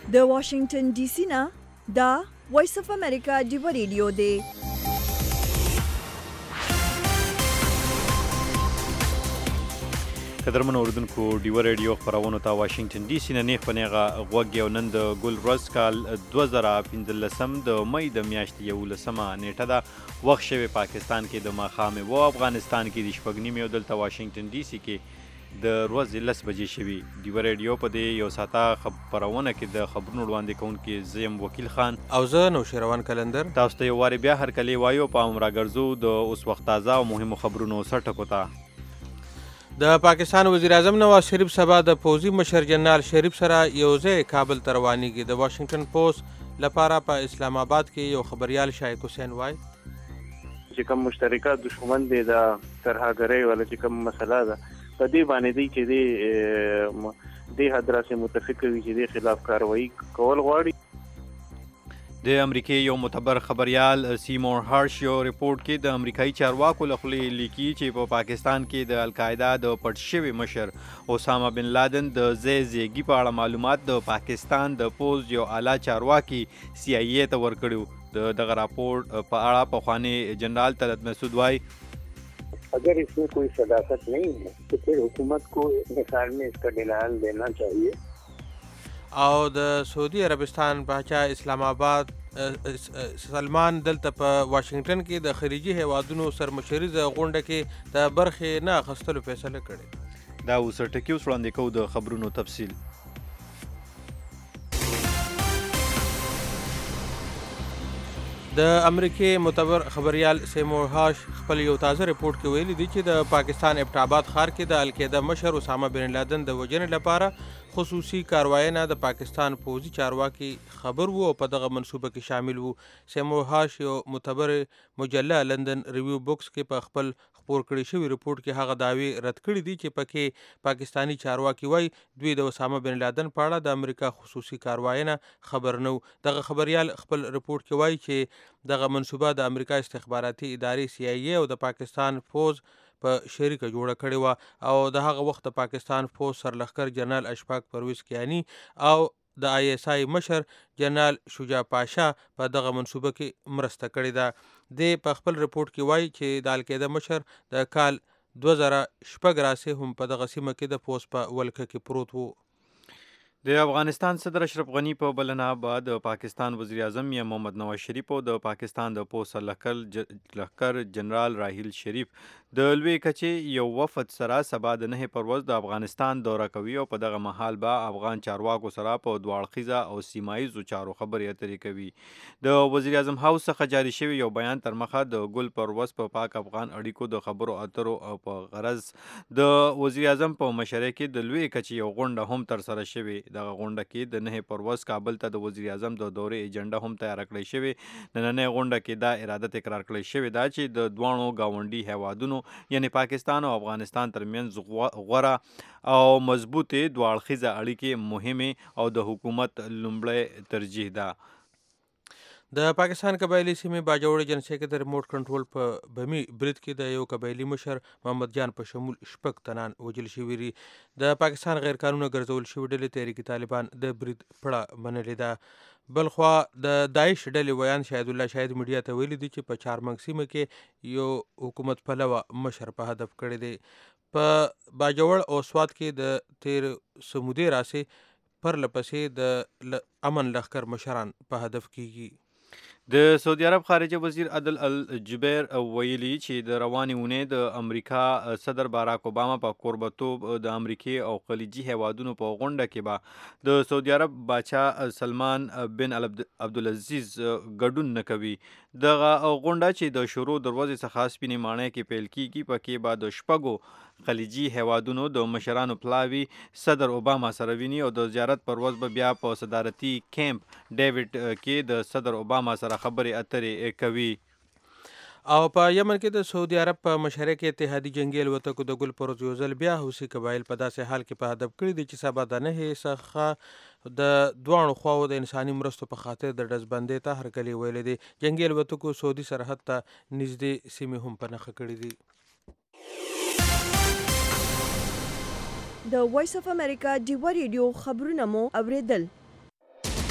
د واشنگټن ډي سي نه دا وایس اف امریکا ډیو ریډیو دی. قدرمن اوردونکو ډیو ریډیو خبرونو ته واشنگټن ډي سي نه نیغ په نیغه غوږ یو نن د ګل ورځ کال 2015 د مئی د میاشتې 11 نیټه ده. وخت شوی پاکستان کې د ماښام و، افغانستان کې د شپږ نیمې او دلته واشنگټن ډي سي کې د ورځې 10 بجې شوي. ډیو ریډیو په دې یو ساعته خبرونه کې د خبرونو وړاندې کوونکی زیم وکیل خان او زه نوشیروان کلندر تاسو ته یو وارې بیا هرکلی وایو په هم راګرځو د اوس وخت تازه او مهمو خبرونو سر ټکو ته. د پاکستان وزیر اعظم نواز شریف سبا د پوځي مشر جنرال شریف سره یو ځای کابل ته روانېږي. د واشنگټن پوسټ لپاره په اسلام آباد کې یو خبریال شایق حسین وایي چې کوم مشترکه دښمن دی د ترهګرۍ ولا چې کوم مسله ده په دې باندې دی چې د حدراسه متفق وي چې د خلاف کاروایی کول غواړي. د امریکای یو معتبر خبریال سیمور هارش یو ریپورت کې د امریکایي چارواکو له خولې لیکي چې په پاکستان کې د القاعده د پټ شوي مشر اسامه بن لادن د زیږي په اړه معلومات د پاکستان د پوز یو اعلی چارواکي سی آی ای ته ورکړو. دغه راپورټ په اړه پخوانی جنرال طلعت مسعود وایي अगर इसमें कोई सदाकत नहीं है तो फिर हुकूमत को अपने ख्याल में इसका डिनायल देना चाहिए. او د سعودي عربستان باچا اسلام آباد سلمان دلته په واشنگټن کې د خلیجي هیوادونو سرمشریزه غونډه کې د برخې نه اخیستلو فیصله کړې. دا اوس ټکي اوس وړاندې کوو د خبرونو تفصیل. د امریکای معتبر خبریال سیمور هارش خپل یو تازه ریپورت کې ویلي دی چې د پاکستان ابټاباد ښار کې د القاعده مشر اسامه بن لادن د وژنې لپاره خصوصي کاروایونه د پاکستان پوځي چارواکي خبر وو او په دغه منصوبه کې شامل وو. سیمور هارش یو معتبر مجله لندن ریویو بوکس کې په خپل خپور کړی شوی ریپورت کې هغه دعوی رد کړي دي چې پکې پاکستانی چارواکي وایي دوی د اسامه بن لادن په اړه د امریکا خصوصي کاروایونه خبر نه وو. دغه خبریال خپل ریپورت کې وایي چې دغه منصوبه د امریکا استخباراتي ادارې سی آی ای او د پاکستان فوز په شریکه جوړه کړې وه او د هغه وخت د پاکستان فوز سرلښکر جنرال اشفاق پرویز کیانی او د آی اس آی مشر جنرال شجاع پاشا په دغه منصوبه کې مرسته کړې ده. د په خپل ریپورت کې وایي چې د القاعده مشر د کال 2006 راسې هم په دغه سیمه کې د فوز په ولکه کې پروت وو. د افغانستان صدر اشرف غنی په بلنه بعد د پاکستان وزیر اعظم یا محمد نواز شریف او د پاکستان د پوځ سرلښکر جنرال راحیل شریف د لوی کچې یو وفد سره سبا د 9 پروز د افغانستان دوره کوي او په دغه مهال به افغان چارواکو سره په دواړخیزه او سیمایي چارو خبرې اترې کوي. د وزیر اعظم هاوس څخه جاری شوی یو بیان تر مخه د ګل پروز په پاک افغان اړیکو د خبرو اترو او په غرض د وزیر اعظم په مشرۍ کې د لوی کچې یو غونډه هم تر سره شوی. دغه غونډه کې د 9 پروز کابل ته د وزیر اعظم د دورې ایجنډا هم تیار کړی شوی. د نننۍ غونډه کې دا اراده تکرار کړی شوی دا چې د دوانو گاونډي هیوادونو یعنی پاکستان او افغانستان ترمنځ غوره او مضبوطه دواړخیزه اړیکې مهمه او د حکومت لومړی ترجیح ده. د پاکستان قبایلی سیمې باجوړ جنسي کې د ریموټ کنټرول په بمی برید کې د یو قبایلی مشر محمد جان په شمول شپږ تنان وژل شوي دي. د پاکستان غیر قانوني ګرځول شوی ډلې تحریک طالبان د برید پړه منلې ده. بلخوا د داعش ډلې ویان شاهد الله شاهد میډیا ته ویلي دي چې په چارمنګ سیمه کې یو حکومت پلوه مشر په هدف کړی دی. په باجوړ او سوات کې د تیر سمودي راسې پر لپسې د امن لښکر مشران په هدف کیږي. د سعودي عرب خارجه وزیر عادل الجبیر ویلي چې د روانې اونۍ د امریکا صدر باراک اوباما په قربتوب د امریکای او خلیجي هیوادونو په غونډه کې به د سعودي عرب باچا سلمان بن عبدالعزیز ګډون نه کوي. دغه غونډه چې د شروع دروازې څخه سپینې ماڼۍ کې پیل کیږي پکې به د شپږو خلیجي هیوادونو د مشرانو پلاوي صدر اوباما سره ویني او د زیارت پر ورځ به بیا په صدارتي کیمپ ډیوډ کې د صدر اوباما سره خبرې اترې کوي. او په یمن کې د سعودي عرب په مشرۍ کې اتحادي جنگي الوتکو د ګل پروز یو ځل بیا حوثي قبایل په داسې حال کې په هدف کړي دي چې سبا د 9 څخه د دوانو خواو د انساني مرستو په خاطر د ډزبندۍ ته هرکلی ویلي دي. جنگي الوتکو سعودي سرحد ته نږدې سیمې هم په نښه کړي دي. د وایس اف امریکا ډیو ریډیو خبرونه مو اوریدل.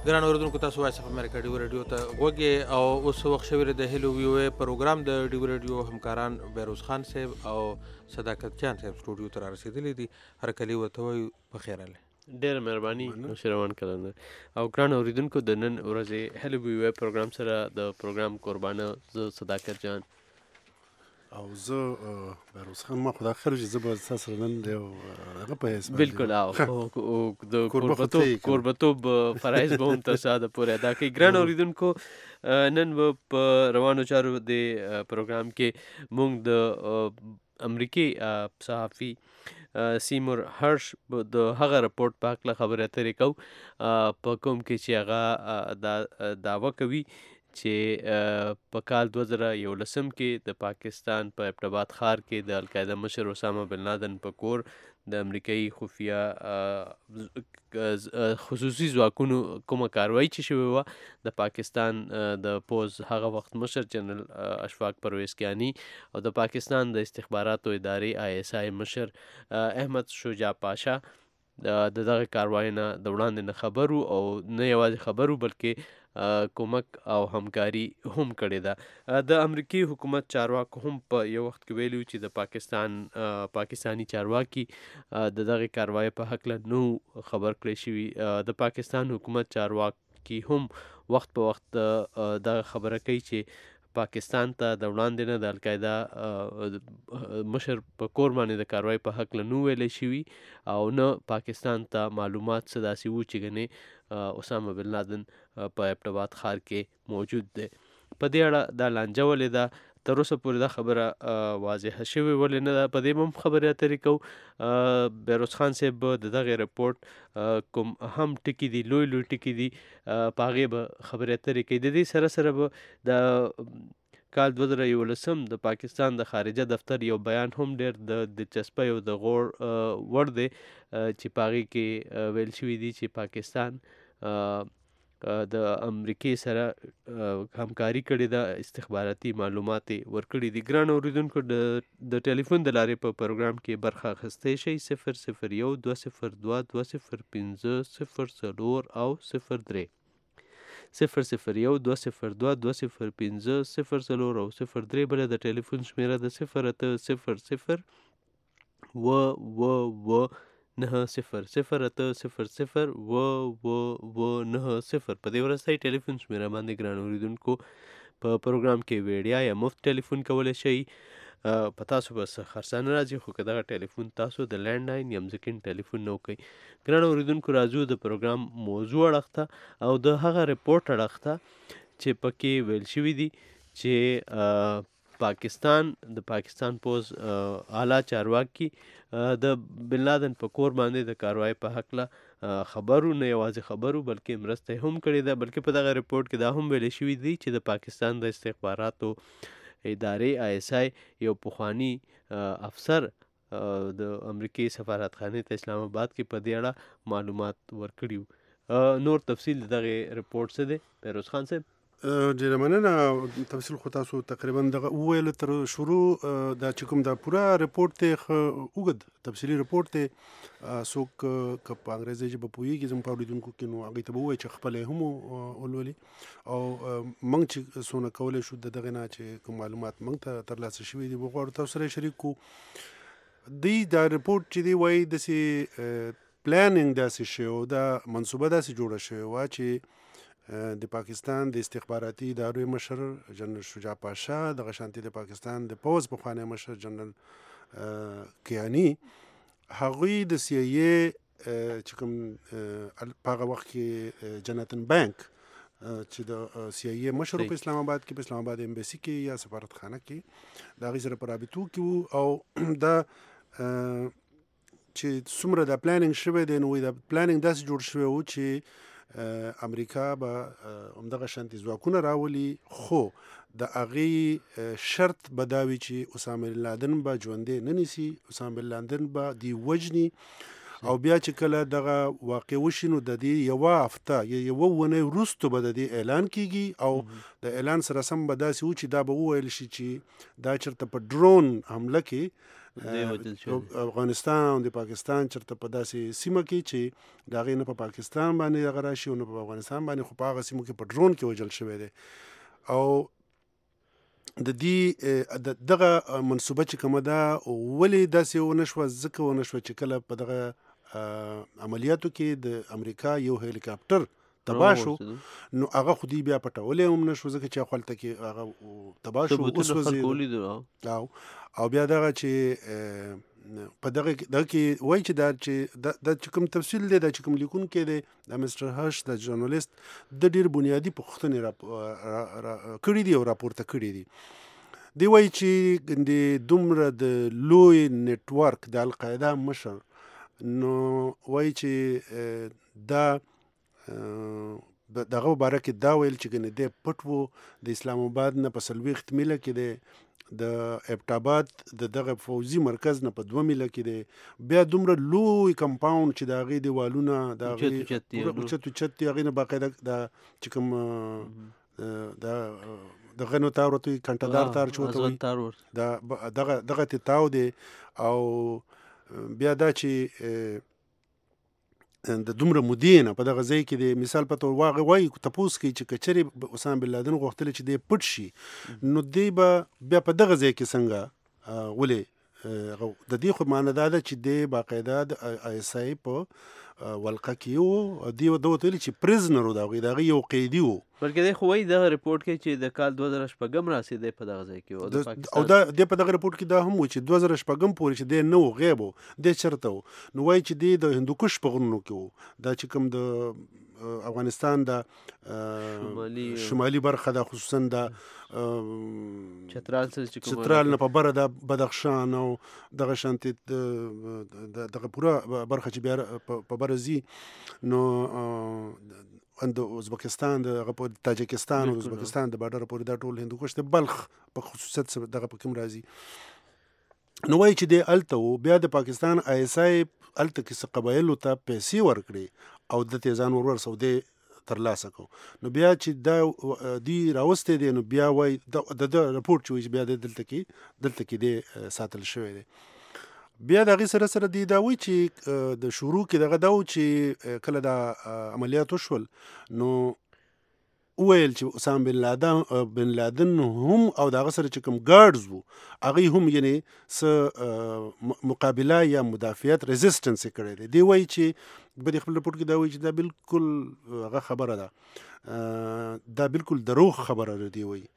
ګران اوریدونکو تاسو وایس اف امریکا ډیو رادیو ته غوږی او اوس وخت شوی د هلو ویو پروګرام د ډیو رادیو همکاران بیروز خان صاحب او صداقت جان صاحب سټوډیو ته رسیدلی دي هر کلی ورته وایو بخیر اله ډېر مهرباني نوشیروان کلنه او ګران اوریدونکو د نن ورځې هلو ویو پروګرام سره د پروګرام قربانه زه صداقت جان او زه بیروز خان ما خدا خیر چې زه به تاسو سره نن د هغه په حساب بالکل او د کوربتوب فرایض به هم تاسو د پوره ادا کوي ګران اوریدونکو نن په روانو چارو د پروګرام کې مونږ د امریکي صحافي سیمور هرش د هغه رپورټ په حق خبرې اترې کوو په کوم کې چې هغه دعوه کوي چې په کال 2011 کې د پاکستان په ابټ ښار کې د القاعده مشر اسامه بن لادن په کور د امریکایي خفیه خصوصي ځواکونو کومه کاروایی چې شوې وه د پاکستان د پوز هغه وخت مشر جنرال اشفاق پرویز کیانی او د پاکستان د استخباراتو ادارې ISI مشر احمد شجاع پاشا د دغه کاروایی نه د وړاندې نه خبرو او نه یوازې خبرو بلکې کومک او همکاري هم کړې ده د امریکایي حکومت چارواکو هم په یو وخت کې ویلي چې د پاکستانی چارواکي د دغه کاروایی په هکله نو خبر کړی شوي د پاکستان حکومت چارواکي هم وخت په وخت دغه خبره کوي چې پاکستان ته د وړاندې نه د القاعده مشر په کور باندې د کاروایی په هکله نو ویلی شوي او نه پاکستان ته معلومات څه داسې وو چې ګنې اسامه بن لادن په ابټ ښار کې موجود دی په دې اړه دا لانجه ولې ده تر اوسه پورې دا خبره واضحه شوې ولې نه ده په دې هم خبرې اترې کوو بیروز خان صاحب د دغې رپورټ کوم اهم ټکي دي لوی ټکي دي په هغې به خبرې اترې کوي د دې سره سره به د کال 2011 د پاکستان د خارجه دفتر یو بیان هم ډېر د دلچسپۍ او د غور وړ دی چې په هغې کې ویل شوي دي چې پاکستان د امریکې سره همکاري کړې ده استخباراتي معلومات ورکړي دي ګران اوریدونکو د ټلیفون د لارې په پروګرام کې برخه اخیستی شئ 001 202 205 04 او 03 001 202 205 04 او 03 بله د ټلیفون شمیره د 0800 0 په دې ورځ ټلیفون شمیره باندې ګران اوریدونکو په پروګرام کې ویډیا یا مفت ټلیفون کولی شئ په تاسو به څه خرڅه نه راځي خو که دغه ټلیفون تاسو د لینډ لاین یا مځکین ټلیفون نه وکئ ګران اوریدونکو راځو د پروګرام موضوع اړخ ته او د هغه رپورټ اړخ ته چې پکې ویل شوي دي چې پاکستان پوز اعلی چارواکي د بن لادن په کور باندې د کاروایی په هکله خبرو نه یوازې خبرو بلکې مرسته هم کړې ده بلکې په دغه رپورټ کې دا هم ویلې شوي دي چې د پاکستان د استخباراتو ادارې ISI یو پخوانی افسر د امریکې سفارتخانې ته اسلام آباد کې په دې اړه معلومات ورکړي نور تفصیل دغه رپورټ څه دی بیروز خان صاحب ډیره مننه تفصیل خو تاسو تقریبا دغه وویل تر شروع دا چې کوم دا پوره رپورټ ته اوږد تفصیلي رپورټ ته څوک که په انګریزي ژبه پوهېږي زموږ په اورېدونکو کې نو هغوی ته به ووایي چې خپل یې هم ولولي او موږ چې څونه کولی شو د دغې نه چې کوم معلومات موږ ته ترلاسه شوي دي وغواړو تاسو سره یې شریک کړو دوی دا رپورټ چې دی وایي داسې پلانینګ داسې شوی و دا منصوبه داسې جوړه شوې وه چې د پاکستان د استخباراتي ادارو مشر جنرال شجاع پاشا دغه شانتي د پاکستان د پوز پخوانی مشر جنرال کیانی هغوی د CIA چې کوم په هغه وخت کې جناتن بانک چې د CIA مشر په اسلام آباد کې په اسلام آباد امبیسي کې یا سفارتخانه کې د هغوی سره په رابطو کې وو او دا چې څومره د پلانینګ شوی دی نو د پلانینګ داسې جوړ شوی و چې امریکا به همدغه شانتي ځواکونه راولي خو د هغې شرط به دا وي چې اسامه بن لادن به ژوندی نه نیسي اسامه بن لادن به دی وژني او بیا چې کله دغه واقع وشي نو د دې یوه هفته یا یوه اونۍ وروستو به د دې اعلان کیږي او د اعلان سره سم به داسې و چې دا به وویل شي چې دا چېرته په ډرون حمله کې افغانستان او د پاکستان چرته په داسې سیمه کې چې د هغې نه په پاکستان باندې هغه راشي او نه په افغانستان باندې، خو په هغه سیمو کې په ډرون کې وژل شوی دی. او د دې دغه منصوبه چې کومه ده ولې داسې ونه شوه؟ ځکه ونه شوه چې کله په دغه عملیاتو کې د امریکا یو هلیکاپټر تباه شو، نو هغه خو دوی بیا پټولی هم نه شو، ځکه چې خپلته کې هغه تباه شو، وسوځېد. او بیا دغه چې په دغه کې وایي چې دا چې کوم تفصیل دی، دا چې کوم لیکونکی دی د مسټر هش د ژورنالیست، د ډېر بنیادي پوښتنې کړي دي او راپورته کړي دي. دی وایي چې د دومره د لوی نیټورک د القاعده مشر، نو وایي چې دا دغه باره کې دا ویل چې ګنې دی پټ و، د اسلام آباد نه په 40 میله کې دی، د ایبټ آباد د دغه فوزي مرکز نه په 2 میله کې دی، بیا دومره لوی کمپاوند چې د هغې دیوالونه د هغې اوچت دي، هغې نه باقاعده دا چې کوم دغه نو تار ورته وي، کنټهدار تار چې ورته وایي، دغه ته تاو دی. او بیا دا چې د دومره مودې نه په دغه ځای کې د مثال په تور وایي تپوس کوي چې که چېرې اسامه بن لادن غوښتلی چې دی پټ شي، نو دی به بیا په دغه ځای کې څنګه ولې؟ د دې خو معنی دا ده چې دی باقاعده د آی اس آی په ولقه کې و، دی ورته ویلي چې پریزنر و، د هغې یو قیدي و. بلکې دی خو وایي دغه رپورټ کې چې د کال 2006 راسېدی په دغه ځای کې او دی په دغه رپورټ کې دا هم و چې 2006 پورې چې دی نه و، غیب و، دی چېرته و؟ نو وایي چې دی د هندوکش په غرونو کې و، دا چې کوم د افغانستان د شمالي برخه ده، خصوصا د چترال نه په بره د بدخشان او دغه شانتې دغه پوره برخه چې بیا په بره ځي، نو د ازبکستان د تاجکستان او ازبکستان د بارډر پورې دا ټول هندوکش د بلخ په خصوصیت دغه په کوم راځي. نو وایي چې دی هلته و، بیا د پاکستان آی اس آی هلته کې څه قبایلو ته پیسې ورکړي او دلته یې ځان ورسو، دی ترلاسه کو. نو بیا چې دا دی راوستی دی، نو بیا وایي د رپورټ چې وایي چې بیا دلته کې دی ساتل شوی دی. بیا د هغې سره دی دا وایي چې د شروع کې دغه دا و چې کله دا عملیات وشول، نو وویل چې اسامه بن لادن هم او د هغه سره چې کوم ګارډز وو، هغوی هم یعنې څه مقابله یا مدافعت ریزسټنس یې کړی دی. دی وایي چې په دې خپل رپورټ کې دا وایي چې دا بالکل هغه خبره ده، دا بالکل دروغ خبره ده. دی وایي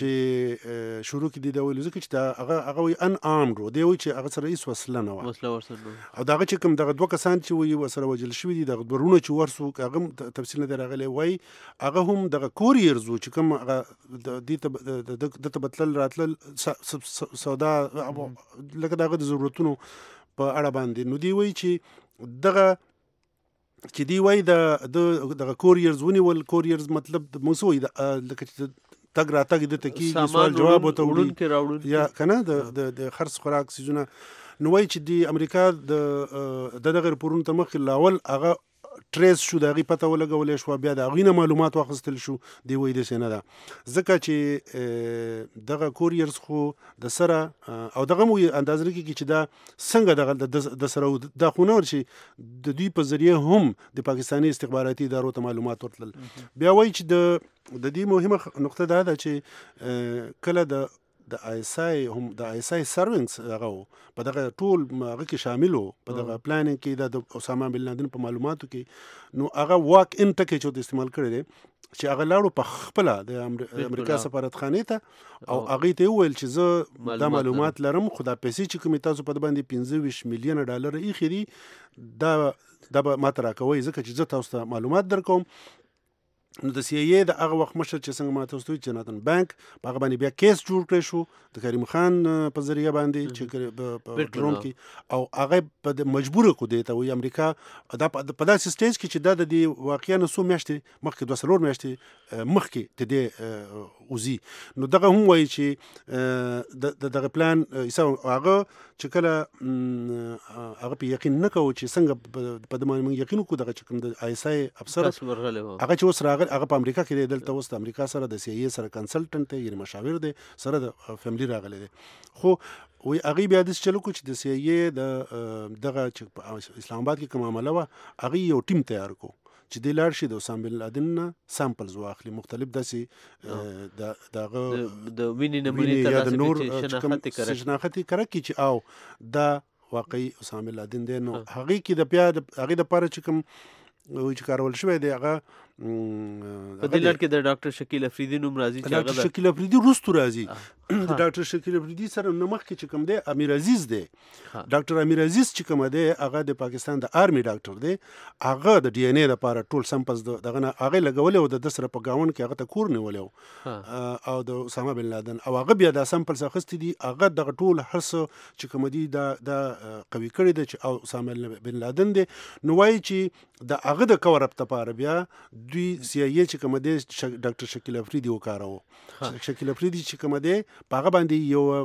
چې شروع کې دی دا ویلي ځکه چې دا هغه وایي ان آرمډ و، دی وایي چې هغه سره هېڅ وسله نه وه، او د هغه چې کوم دغه 2 کسان چې وایي ورسره وژل شوي دي، دغه 2 ورونه چې ورسو، هغه هم تفصیل نه دی راغلی، وایي هغه هم دغه کوریرز وو چې کوم هغه دې ته به تلل راتلل سودا لکه د هغه د ضرورتونو په اړه باندې. نو دی وایي چې دغه چې دی وایي دغه کوریرز ونیول. کوریرز مطلب موږ څه وایي لکه چې تګ راتګ د ته کېږي، سوال جواب ورته وړي یا که نه د خرڅ خوراک څیزونه. نو وایي چې د امریکا د دغه رپورټونو ته مخکې لاول هغه ټریس شو، د هغې پته ولګولی شوه، بیا د هغوی نه معلومات واخیستل شو. دی وایي داسې نه ده، ځکه چې دغه کوریرز خو د سره او دغه مو اندازه نه کېږي چې دا څنګه دغه د سره دا خو نه ور چې د دوی په ذریعه هم د پاکستاني استخباراتي ادارو ته معلومات ورتلل. بیا وایي چې د دې مهمه نقطه دا ده چې کله د آی اس آی هم د آی اس آی سرونګز هغه په دغه ټول هغه کې شامل و، په دغه پلانینګ کې د اسامه بن لادن په معلوماتو کې، نو هغه واک ان ټکی چې استعمال کړی دی چې هغه لاړو په خپله د امریکا سفارتخانې ته او هغې ته وویل چې زه دا معلومات لرم، خو دا پیسې چې کومې تاسو په د باندې 25 میلیونه ډالر ایښي دي دا به ماته راکوئ، ځکه چې زه تاسو ته معلومات در کوم. نو د سی ای ای د هغه وخت مشر چې څنګه ما تاسو ته وایي جناتن بانک، په هغه باندې بیا کیس جوړ کړی شو د کریم خان په ذریعه باندې چې په ډرون کې، او هغه په مجبوره کو دی ته وایي امریکا دا په داسې سټیج کې چې دا د دې واقعیا نه څو میاشتې مخکې 2-3 میاشتې مخکې د دې وځي. نو دغه هم وایي چې دغه پلان هغه چې کله هغه په یقین نه کوو چې څنګه په د باندې موږ یقین وکړو، دغه چې کوم د آی اس آی افسر هغه چې اوس راغلی هغه په امریکا کې دی، دلته اوس د امریکا سره د سی ای سره کنسلټنټ دی، یعنی مشاور دی، سره د فیملی راغلی دی. خو وی هغه بیا د چلو کو چې د سی ای د دغه چې اسلام آباد کې کوم عمله وه، هغه یو ټیم تیار کو چې دی لاړ شي د اسامه بن لادن نه سامپلز واخلي، مختلف داسې دغه د وینې نمونې یا د نور شناخت کړه کی چې او دا واقعي اسامه بن لادن دی. نو هغه کې د بیا هغه د پاره چې کوم چې کارول شوی دی هغه په دې لړ کې د ډاکټر شکیل افریدي نوم راځي چې ډاکټر شکیل افریدي وروستو راځي. د ډاکټر شکیل افریدي سره نو مخکې چې کوم دی امیر عزیز دی، ډاکټر امیر عزیز چې کوم دی هغه د پاکستان د آرمي ډاکټر دی، هغه د ډي ان اے لپاره ټول سمپلز دغه نه هغه لګولې او د سره په گاون کې هغه ته کور نیولې او د اسامه بن لادن او هغه بیا د سمپلز اخستې دي، هغه دغه ټول هرڅ چې کوم دی دا قوي کړی دی چې او اسامه بن لادن دی. نو وایي چې د هغه د کور اپ لپاره بیا دوی سی ای چې کوم دی ډاکټر شکیل افریدي وکاروه. شکیل افریدي چې کوم دی په هغه باندې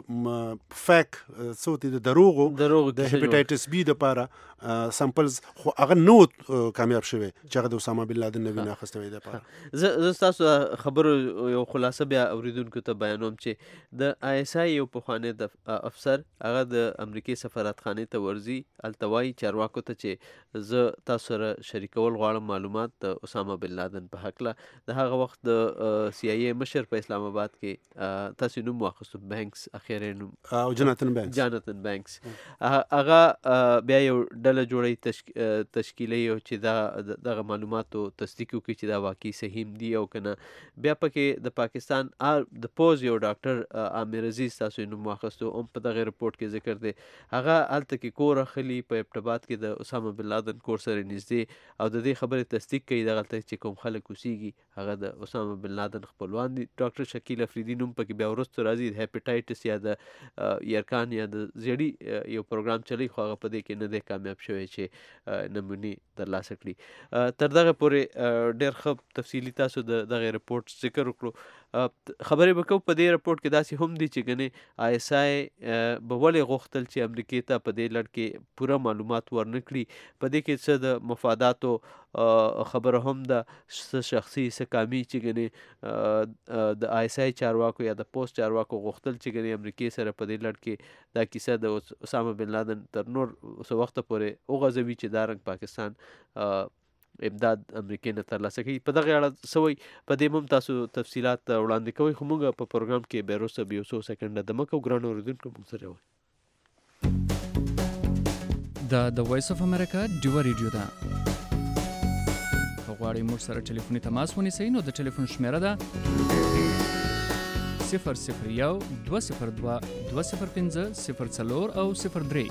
یو فیک صوت د دروغو د هپاتایټس بی د لپاره سمپلز خو هغه نو کامیاب شوی چې هغه د اسامه بن لادن نه وینه اخیستوي د لپاره. زه تاسو خبرو یو خلاصه بیا اوریدونکو ته بیانوم چې د آی اس آی یو پخوانی د افسر هغه د امریکای سفارتخانې ته ورځي، هلته وایي چارواکو ته چې زه تاسو سره شریکول غواړم معلومات د اسامه بن لادن په هکله. د هغه وخت د سی ای ای مشر په اسلام آباد کې تاسو نوم واخیستو، بینکس اخیری نوم او جاناتن بینکس هغه بیا یو ډله جوړی تشکیلي او چې دغه معلوماتو تصدیق وکړي چې دا واقعي صحیح دي او کنه. بیا پکې د پاکستان د پوز یو ډاکټر عامر عزیز تاسو نوم واخیستو، هم په دغه رپورټ کې ذکر دی. هغه هلته کې کور اخلي په ابټاباد کې د اسامه بن لادن کور سره نږدې او د دې خبرې تصدیق کوي دغلته چې کوم خلک اوسیږي هغه د اسامه بن لادن خپلوان دي. ډاکټر شکیل افریدي نوم پکې بیا وروسته راځي، د هپاتایټس یا د یرکان یا د زیړي یو پروګرام چلی خو هغه په دې کې نه دی کامیاب شوی چې نمونې ترلاسه کړي. تر دغه پورې ډېر ښه تفصیلي تاسو د دغه رپورټ ذکر وکړو. خبرې به کوو په دې رپورټ کې داسې هم دي چې ګنې آی اس آی به ولې غوښتل چې امریکې ته په دې لړ کې پوره معلومات ورنه کړي. په دې کې څه د مفاداتو خبره هم ده، څه شخصي څه کامي چې ګنې د آی اس آی چارواکو یا د پوسټ چارواکو غوښتل چې ګنې امریکې سره په دې لړ کې دا کیسه د اسامه بن لادن تر نور څه وخته پورې وغځوي چې دا رنګ پاکستان امداد امریکې نه ترلاسه کوي. په دغه اړه سوی په دې هم تاسو تفصیلات وړاندې کوئ، خو موږ په پروګرام کې بیا وروسته به یو څو سکنډه دمه کوو. ګرانو اورېدونکو موږ سره وئ. دا د وایس اف امریکا ډیوه ریډیو ده. که غواړئ موږ سره ټلیفوني تماس ونیسئ نو د ټلیفون شمیره ده 001 202 205 04 او 03.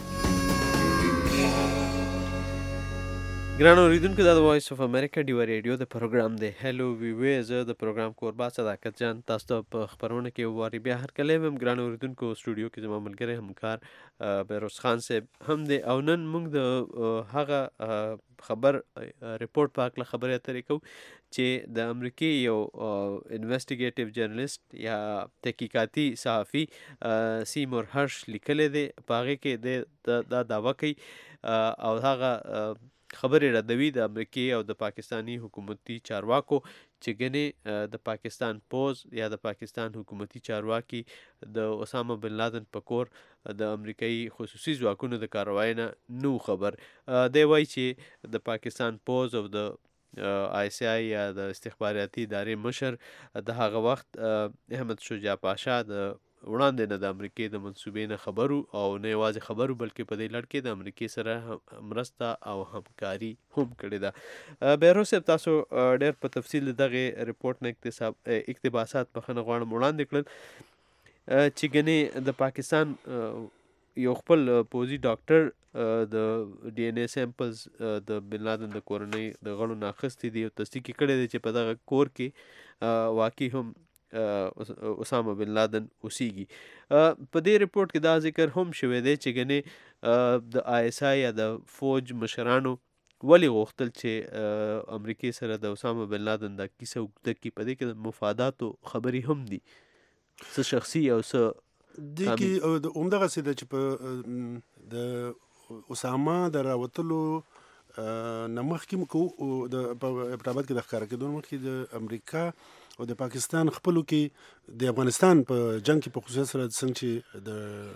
ګرانو اورېدونکو دا د وایس اف امریکا ډیوه ریډیو د پروګرام دی. هلو وی زه د پروګرام کوربا صداقت جان تاسو ته په خپرونه کې واري بیا هرکلی ویم. ګرانو اورېدونکو سټوډیو کې زما ملګری همکار بهروز خان صاحب هم دی او نن موږ د هغه خبر رپورټ په هکله خبرې اترې کوو چې د امریکې یو انویسټیګیټیو جرنلسټ یا تحقیقاتي صحافي سیمور هرش لیکلی دی. په هغې کې دا دعوه کوي او هغه خبرې ردوي د امریکې او د پاکستانی حکومتي چارواکو چې ګنې د پاکستان پوز یا د پاکستان حکومتي چارواکي د اسامه بن لادن په کور د امریکایي خصوصي ځواکونو د کاروای نه نو خبر. دی وایي چې د پاکستان پوز او د آی اس آی یا د استخباراتي ادارې مشر د هغه وخت احمد شجاع پاشا د وړاندې نه د امریکې د منصوبې نه خبرو او نه یوازې خبرو بلکې په دې لړ کې د امریکې سره مرسته او همکاري هم کړې ده. بهروز صاحب تاسو ډېر په تفصیل دغه رپورټ نه اقتباسات بخښنه غواړم وړاندې کړل چې ګنې د پاکستان یو خپل پوځي ډاکټر د ډي ان اے سیمپلز د بن لادن د کورنۍ د غړو نه اخیستې دي او تصدیق یې کړی دی چې په دغه کور کې واقعي هم اسامه بن لادن اوسیږي. په دې رپورټ کې دا ذکر هم شوی دی چې ګنې د آی اس آی یا د فوج مشرانو ولې غوښتل چې امریکې سره د اسامه بن لادن دا کیسه اوږده کړي. په دې کې د مفاداتو خبرې هم دي، څه شخصي او څه دې کې همدغسې ده چې په د اسامه د راوتلو نمخ کې مکو د ابتابات کې د ښکارا کېدون مخکې د امریکا او د پاکستان خپلو کې د افغانستان په جنگ کې په خصوص سره څنګه چې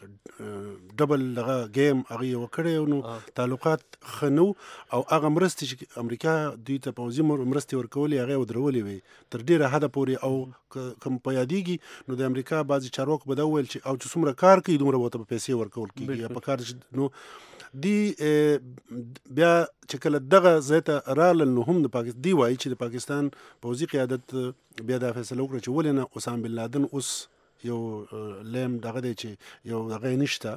د ډبل دغه گیم هغه یو کړی نو تعلقات خنو او هغه مرستې چې امریکا دوی ته پوځي مرستې ورکولې هغه ودرولې وي تر ډیره حده پورې او کوم په یادېږي نو د امریکا بعضې چارواکو به دا وویل چې او چې څومره کار کوي دومره به ورته په پیسې ورکول کېږي یا په کار نو دی بیا چې کله دغه ځای ته رالل نو هم د پاکستان دی وایي چې د پاکستان پوځي قیادت بیا دا فیصله وکړه چې ولې نه اسامه بن لادن اوس یو لیم دغه دی چې یو دغه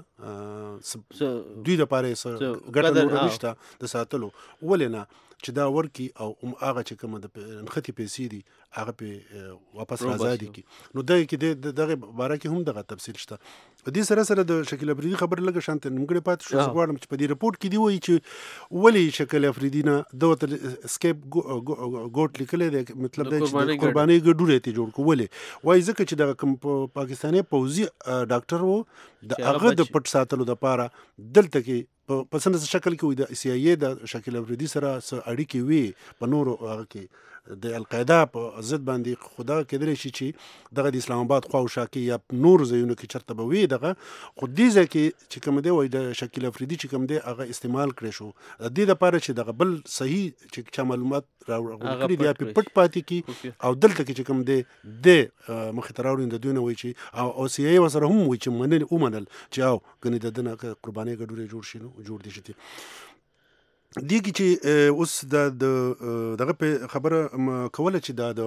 نشته دوی دپاره یې ګټه نوره نشته د ساتلو ولې نه چې دا ورکي او هغه چې کومه د نښتې پیسې دي هغه پې واپس رازادي کړي نو دغه کې دغه باره کې هم دغه تفصیل شته په دې سره سره د شکیل افریدي خبر لږه شانته نیمګړې پاتې شو زه غواړم چې په دې رپورټ کې دی وایي چې ولې شکیل افریدي نه ده ورته سکیپ ګوټ لیکلی دی مطلب دی چې د قربانۍ ګډوری یې جوړ کړو ولې وایي ځکه چې دغه کوم پاکستاني پوځي ډاکټر و د هغه د پټ ساتلو دپاره دلته کې په څنګه شکل کې وي د سی آی ای د شکیل افریدي سره څه اړیکې وي په نورو هغه کې د القاعده په ضد باندې خدا کېدلی شي چې دغه د اسلام آباد خواوشا کې یا نور ځایونو کې چېرته به وي دغه خو دې ځای کې چې کوم دی وایي د شکیل افریدي چې کوم دی هغه استعمال کړی شو د دې دپاره چې دغه بل صحیح چې چا معلومات راغونډ کړي دي پې پټ پاتې کړي او دلته کې چې کوم دی د مخې ته راوړي د دوی نه وایي چې او سی آی ای ورسره هم وایي چې ومنل چې او ګنې د ده نه قربانۍ ګډوری جوړ شي نو جوړ دي شي دې کې چې اوس دغه په خبره کوله چې دا د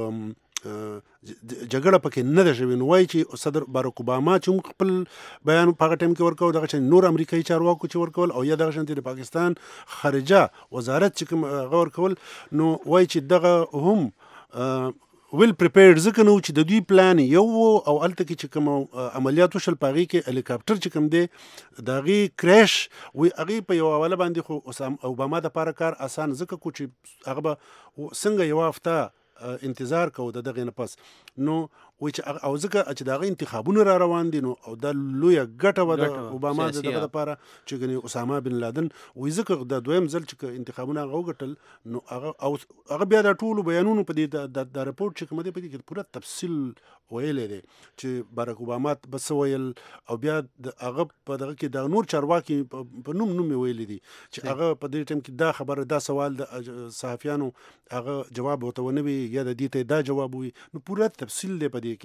جګړه پکې نه ده شوې نو وایي چې صدر باراک اوباما چې خپل بیان په هغه ټایم کې ورکول دغه شان نور امریکایي چارواکو چې ورکول او یا دغه شانتې د پاکستان خارجه وزارت چې کوم هغه ورکول نو وایي چې دغه هم ویل پریپیرډ ځکه نو چې د دوی پلان یو او هلته کې چې کوم عملیات وشل په هغې کې هلیکاپټر چې کوم دی د هغې کریش وایي هغې په یوه حواله باندې خو اوباما دپاره کار اسان ځکه کو چې هغه به څنګه یوه هفته انتظار کوو د دغې نه پس نو وایي چې او ځکه چې د هغه انتخابونه را روان دي نو او دا لویه ګټه وه د اوباما د دغه دپاره چې ګنې اسامه بن لادن وایي ځکه د دویم ځل چې انتخابونه هغه وګټل نو هغه بیا د ټولو بیانونو په دې د رپورټ چې کوم دی په دې کې پوره تفصیل ویلی دی چې باراک اوباما به څه ویل او بیا د هغه په دغه کې د نور چارواکي په نوم یې ویلی دي چې هغه په دې ټایم کې دا خبره دا سوال د صحافیانو هغه جواب ورته ونه وي یا د دې ته دا جواب وي نو پوره تفصیل دی په دې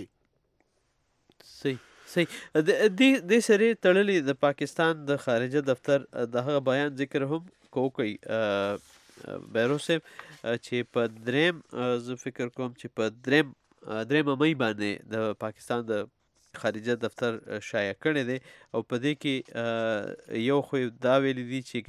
کې صحیح دې سره تړلې د پاکستان د خارجه دفتر د هغه بیان ذکر هم کوي بیرو صاحب چې په دریم زه فکر کوم چې په درېمه مۍ باندې د پاکستان د خارجه دفتر شایع کړی دی او په دې کې یو خو دا ویلي دي چې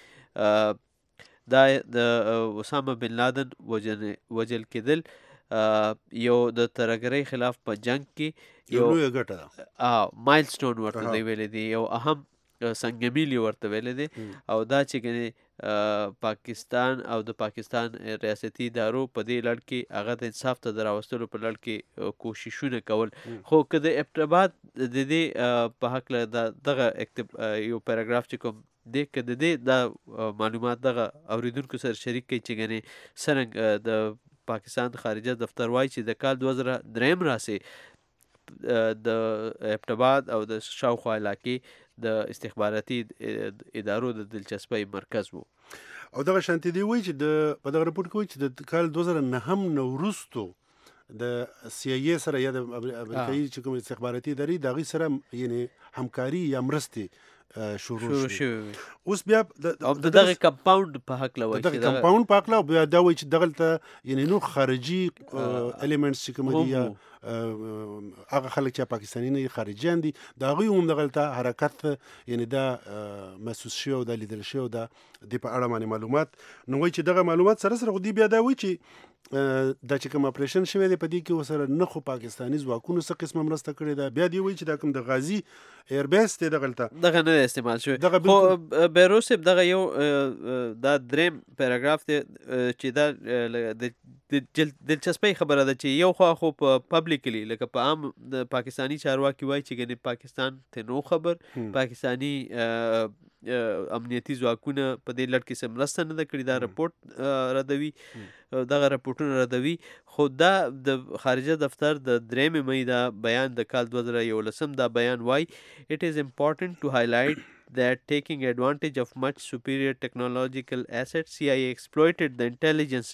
کنې دا د اسامه بن لادن وجل کېدل یو د ترهګرۍ خلاف په جنگ کې یو لویه ګټه ده مایل سټون ورته دی ویلی دی یو اهم سنگ میل ورته ویلی دی او دا چې کنې پاکستان او د پاکستان ریاستي ادارو په دې لړ کې هغه د انصاف ته د راوستلو په لړ کې کوششونه کول خو که د ابتباد د دې په هکله دغه یو پیراګراف چې کوم دی که د دې دا معلومات دغه اوریدونکو سره شریک کړي چې ګنې څرنګه د پاکستان خارجه دفتر وایي چې د کال 2003 راسې د ابتباد او د شاوخوا علاقې د استخباراتي ادارو د دلچسپۍ مرکز و او دغه شانتي دی وایي چې په دغه رپورټ کې وایي چې د کال 2009 نه وروستو د سی آی ای سره یا د امریکایي چې کوم استخباراتي ادارې د هغوی سره یعنې همکاري یا مرستې شروع شوي اوس بیا د دغه کمپاوند په هکله وایي دغه کمپاوند په هکله بیا دا وایي چې دغلته یعنې نور خارجي الیمنټس چې کوم دي یا هغه خلک چې پاکستاني نه خارجیان دي د هغوی هم دغلته حرکت یعنې دا محسوس شوی او دا لیدل شوی او دا د په اړه باندې معلومات نو وایي چې دغه معلومات سره سره خو دوی بیا دا وایي چې دا چې کوم اپریشن شوی دی په دې کې ورسره نه خو پاکستاني ځواکونو څه قسمه مرسته کړې ده بیا دوی وایي چې دا کوم د غازي ایربیس دی دغلته دغه نه استعمال شوی خو بیروس صاحب دغه یو دا دریم پیراګراف دی چې دا د دلچسپۍ خبره ده چې یو خوا خو په پبلیکلی لکه په عام د پاکستانی چارواکي وایي چې ګنې پاکستان ته نو خبر پاکستانی امنیتي ځواکونه په دې لړ کې څه مرسته نه ده کړې، دا رپورټ ردوي، دغه رپورټونه ردوي. خو دا د خارجه دفتر د 3 مئی دا بیان د کال 2011 دا بیان وایي it is important to highlight that taking advantage of much superior technological assets, CIA exploited the intelligence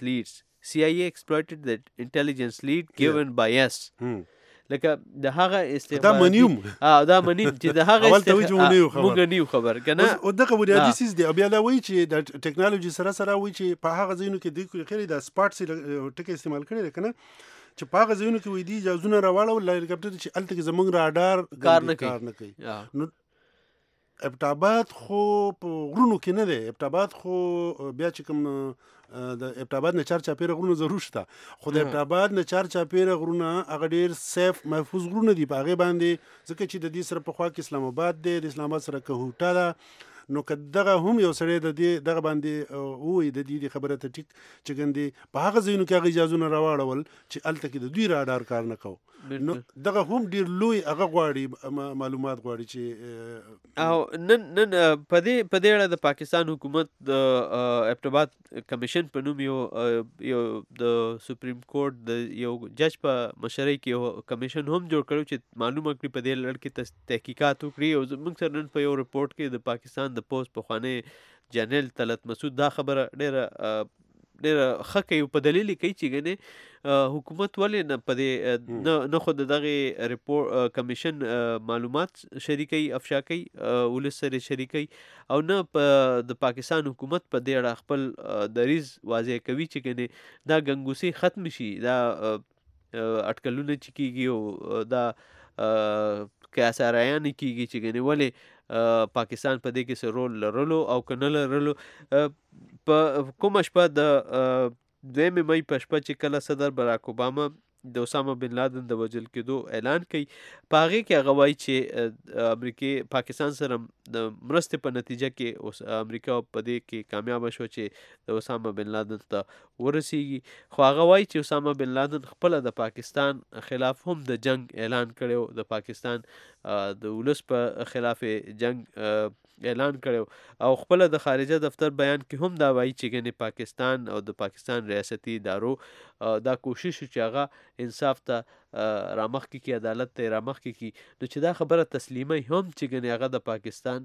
lead given by us. لکه د هغه استخباراتي دا منیم چې د هغه موږ نیو خبر کنه او دغه بنیادی سیس دی. بیا دا وایي چې د ټیکنالوژي سره وایي چې په هغه ځایونو کې د خیر د سپاټس ټکی استعمال کړي کنه چې په هغه ځایونو کې وې دي جازونه راواړو هلیکاپټر چې الته کې زمونږ راډار کار نه کوي. نو ابټاباد خو په غرونو کې نه دی، ابټاباد خو بیا چې کوم د ابټاباد نه 4 چاپیره غرونه ضرور شته، خو د ابټاباد نه 4 چاپیره غرونه هغه ډیر سیف محفوظ غرونه دي. په هغه باندې ځکه چې د دې سره په خوا کې اسلام آباد دی، د اسلام آباد سره کوهوټه ده، نو که دغه هم یو سړی د دې دغه باندې وایي د دې خبره ته ټیک چې ګندې په هغه ځایونو کې هغه اجازونه راواړول چې الته کې د دوی راډار کار نه کوو. نو دغه هم ډیر لوی هغه غواړي معلومات غواړي چې او نن په دې اړه د پاکستان حکومت د ابټاباد کمیشن په نوم یو د سپریم کورټ د یو جج په مشرۍ کې یو کمیشن هم جوړ کړو چې معلومه کړي په دې لړ کې تحقیقات وکړي. او موږ سره نن په یو رپورټ کې د پاکستان د پوسټ پخوانی جنرال طلعت مسعود دا خبره ډیره ښه کوي په دلیل کوي چې ګنې حکومت ولې نه په دې نه خود دغه ریپورټ کمیشن معلومات شریکي افشا کوي ولس سره شریکي او نه د پاکستان حکومت په دې اړه خپل دریز واضح کوي چې ګنې دا ګنګوسي ختم شي، دا اټکلونه چې کیږي او دا کیساریان کیږي چې ګنې ولې پاکستان په دې کې څه رول لرلو او که نه لرلو. په کومه شپه د 2 مئی په شپه چې کله صدر براک اوباما د اسامه بن لادن د وژل کېدو اعلان کوي، په هغې کې هغه وایي چې پاکستان سره د مرستې په نتیجه کې امریکا په دې کې کامیابه شو چې د اسامه بن لادن ته ورسیږي. خو هغه وایي چې اسامه بن لادن خپله د پاکستان خلاف هم د جنگ اعلان کړی، د پاکستان د ولس په خلاف جنگ اعلان کړو او خپل د خارجه دفتر بیان کې هم دا وایي چې ګنې پاکستان او د پاکستان ریاستي ادارو دا کوشش چې هغه انصاف ته رامخکې کی، عدالت ته رامخکې کی، نو چې دا خبره تسلیمي هم چې ګنې هغه د پاکستان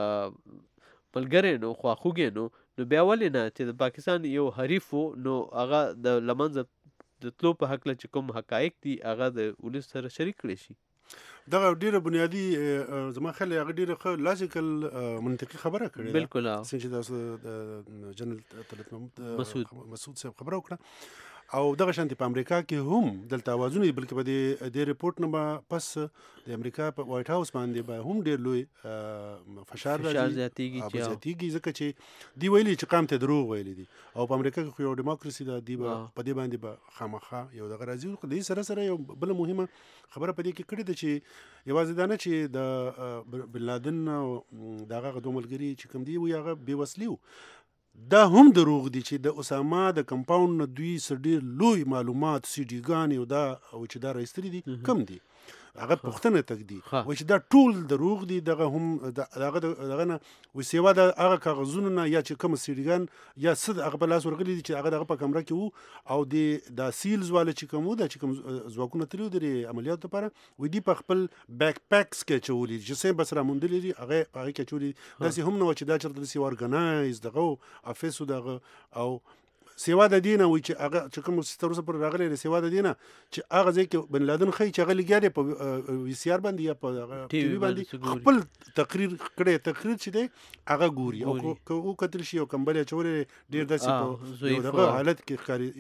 ملګری نو خواخوږی نو بیا ولې نه چې د پاکستان یو حریف و نو هغه د لمنځه د تلو په هکله چې کوم حقایق دي هغه د ولس سره شریک کړي شي. دغه ډیره بنیادی زما خیال هغه ډیره ښه لاجیکل منطقي خبره کړې ده. بالکل چې تاسو جنرال طلعت مسعود صاحب خبره وکړه او دغه شانتي په امریکا کې هم دلته اوازونه دي، بلکې په دې ریپورت نه پس د امریکا په وایټ هاوس باندې به هم ډیر لوی فشار زیاتیږي ځکه چې دی ویلي چې قام ته دروغ ویلي دي او په امریکا کې خو یو دیموکراسي ده، دی په دې باندې به خامخا یو دغه راځي. خو دې سره یو بل مهمه خبره په دې کې کړې ده چې یوازې دا نه چې د بن لادن دغه دوه ملګري چې کوم دی وي هغه بې وسلي و، دا هم دروغ دي چې د اسامه د کمپاوند نه دوی سره ډیر لوی معلومات سی ډي ګانې او دا او چې دا راایستلي دي کم دي، هغه پوښتنه تک دي وایي چې دا ټول دروغ دي. دغه هم دغه نه وایي سیوا د هغه کاغذونو نه یا چې کوم سی ډي ګان یا څه هغه په لاس ورغلي دي چې هغه دغه په کمره کې وو او د سیلز والا چې کوم وو دا چې کوم ځواکونه تللي وو د عملیاتو لپاره وایي دي په خپل بیک پیکس کې اچولي چې څه بس راموندلي دي هغه په هغې کې اچولي دي. داسې هم نه وه چې دا چېرته داسې ارګنایز دغه افیس و دغه او سیوا د دینه وي چې هغه چې کوم ستر اوسه پر راغلی دی سیوا د دینه چې هغه ځای کې بن لادن ښایي چې هغه لګیا دی په وي سی آر باندې یا په ټي وي باندې خپل تقریر کړی، تقریر چې دی هغه ګوري او که وکتل شي او کمبل یې اچولی ډېر داسې په یو دغه حالت کې ښکاري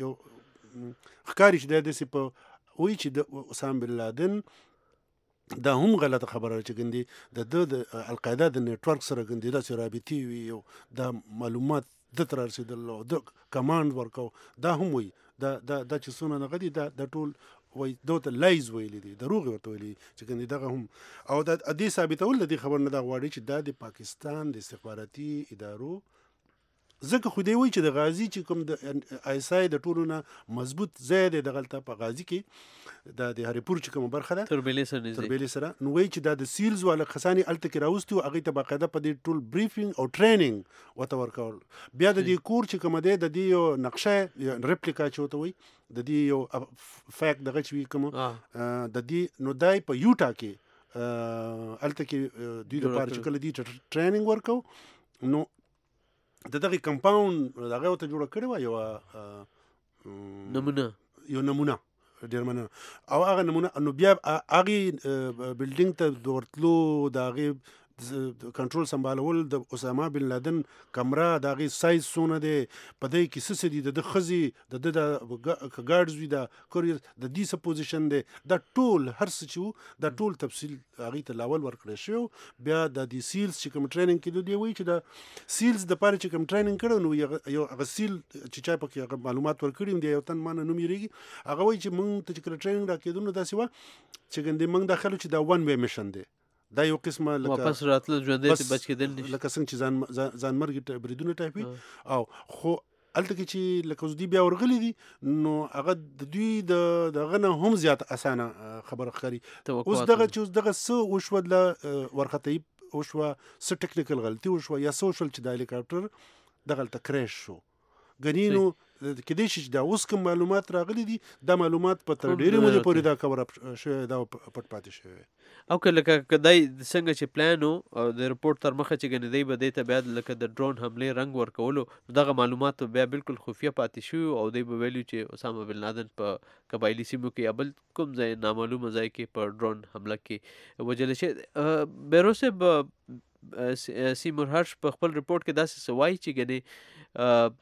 چې دی داسې په وایي چې د اسامه بن لادن دا هم غلطه خبره چې ګندې د القاعده د نیټورک سره ګندې داسې رابطې وي او دا معلومات د تر رسیدل او د کمانډ ورکو دا هم وي دا چې څونه نه غدي دا ټول وای دوته لایز ویلي دي دروغ ورته ویلي چې ګندې دغه هم او د دې ثابتول د خبر نه دا غواړي چې دا د پاکستان د استخباراتي ادارو ځکه خو دی وایي چې د غازي چې کوم د آی اس آی د ټولو نه مضبوط ځای دی دغلته په غازي کې د هریپور چې کومه برخه ده تربیلې سره نو وایي چې دا د سیلز والا کسانې هلته کې راوستي وو هغوی ته باقاعده په دې ټول بریفینګ او ټریننګ ورته ورکول بیا د دې کور چې کومه دی د دې یو نقشه ریپلیکا چې ورته وایي د دې یو فیکټ دغه چې وي کوم د دې نو دای په یوټا کې هلته کې دوی دپاره چې کله دوی ټریننګ ورکو نو د دغه کمپاوند هغه ورته جوړه کړې وه یو نمونه ډېر مننه او هغه نمونه نو بیا هغې بلډینګ ته د ورتلو د هغې کنټرول سنبالول د اسامه بن لادن کمره د هغې سایز څونه دی په دی کې څه دي د ده ښځې د ده د ګارډز وي د کوریر د دې څه پوزیشن دی دا ټول هر څه چې وو دا ټول تفصیل هغې ته لاول ورکړی شوی بیا د دې سیلز چې کوم ټریننګ کېدو دی وایي چې د سیلز دپاره چې کوم ټریننګ کړی نو یو هغه سیل چې چا پکې هغه معلومات ورکړي دی یو تن ما نه نوم یېرېږي هغه وایي چې موږ ته چې کله ټریننګ راکېدو نو داسې وه چې ګندې موږ دا خلو چې دا ون وی میشن دی دا یو قسمه واپس راتله ژوندی بچ کېدل نشي لکه څنګه چې ځان مرګ بریدونه ټایپي او خو هلته کې چې لکه دوی بیا ورغلي دي نو هغه د دوی دغه نه هم زیات اسانه خبره ښکاري اوس دغه چې اوس دغه څه وشوه له ورختهیي وشوه څه ټکنیکل غلطي وشوه یا څه وشول چې د هلیکاپټر دغلته کریش شو ګنې نو کېدای شي چې دا اوس کوم معلومات راغلي دي دا معلومات په تر ډېرې مودې پورې دا کور اپ شوی دا پټ پاتې شوی او که لکه دای څنګه چې پلان او د رپورټ تر مخه چې ګنې دی به دې ته بیا لکه د ډرون حملې رنګ ورکولو دغه معلومات بیا بالکل خفیه پاتې شوي او دی به ویلي چې اسامه بن لادن په قبایلي سیمو کې یا بل کوم ځای نامعلومه ځای کې په ډرون حمله کې وژلی شي بیروصاحب سیمور هرش په خپل رپورټ کې داسې څه وایي چې ګنې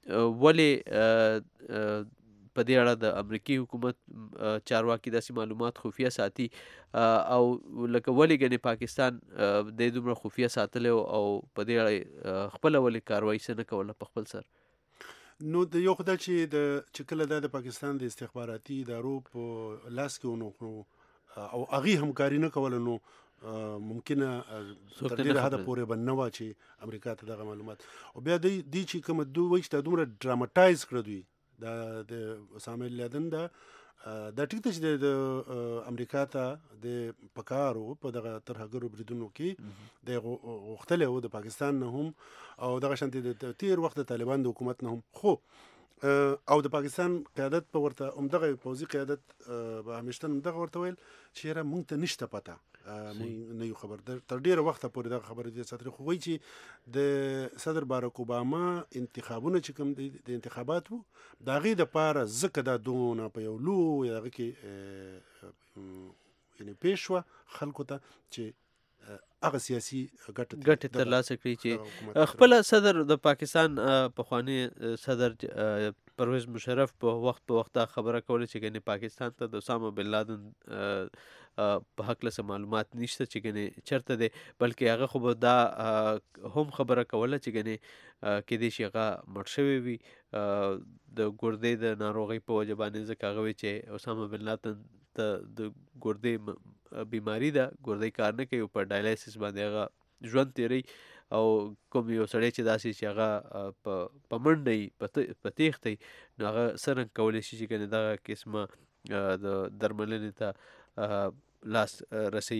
ولې په دې اړه د امریکایي حکومت چارواکي داسې معلومات خفیه ساتي او لکه ولې ګنې پاکستان د دومره خفیه ساتلی او په دې اړه خپله ولې کاروایي څه نه کوله په خپل سر نو د یو خدای چې کله دا د پاکستان د استخباراتي ادارو په لاس کې ونو او هغې همکاري نه کوله نو ممکنه تر ډېره حده پورې به نه وه چې امریکا ته دغه معلومات او بیا دوی چې کومه دوی وایي چې دا دومره ډراماټایز کړه دوی دا د اسامه بن لادن دا ټیک ده چې د امریکا ته د پکارو په دغه ترهګرو بریدونو کې د غوښتلی و د پاکستان نه هم او دغه شانتې د تیر وخت د طالبان د حکومت نه هم خو او د پاکستان قیادت په ورته همدغه پوځي قیادت به همیشتن همدغه ورته ویل چې یاره موږ ته نشته پته موږ نه یو خبر تر ډېره وخته پورې دغه خبره دې ساتلې خو وایي چې د صدر باراک اوباما انتخابونه چې کوم د انتخابات وو د هغې دپاره ځکه دا دونه په یو لوی هغه کې یعنې پیښ شوه خلکو ته چې هغه سیاسي ګټې ترلاسه کړي چې خپله صدر د پاکستان پخوانی صدر پرویز مشرف په وخت دا خبره کوله چې ګنې پاکستان ته د اسامه بن لادن په هکله څه معلومات نشته چې ګنې چېرته دی بلکې هغه خو به دا هم خبره کوله چې ګنې کېدای شي هغه مړ شوی وي د ګردې د ناروغۍ په وجه باندې ځکه هغه وایي چې اسامه بن لادن ته د ګردې بیماری ده ګردې کار نه کوي په ډایلایسس باندې هغه ژوند تیری او کوم یو سړی چې داسې چې هغه په منډه وي په تیښته وي نو هغه څه رنګ کولی شي چې ګنې دغه قسمه د درملنې ته لاس رسۍ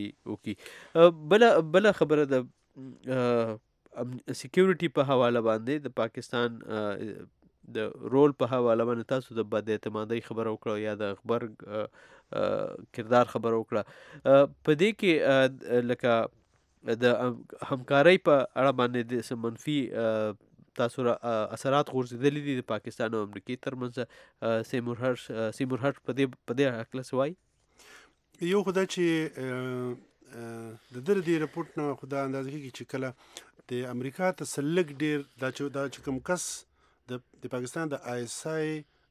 وکړي بله خبره د سیکیورټي په حواله باندې د پاکستان د رول په حواله باندې تاسو د بد اعتمادۍ خبره وکړه یا د غبر کردار خبره وکړه په دې کې لکه د همکارۍ په اړه باندې د څه منفي تاسو اثرات غورځېدلي دي د پاکستان او امریکې ترمنځ سیمور هرش په دې هکله څه وایي یو خو دا چې د ده د دې رپورټ نه خو دا اندازه کېږي چې کله د امریکا ته څه لږ ډېر دا چې کوم کس د پاکستان د آی اس آی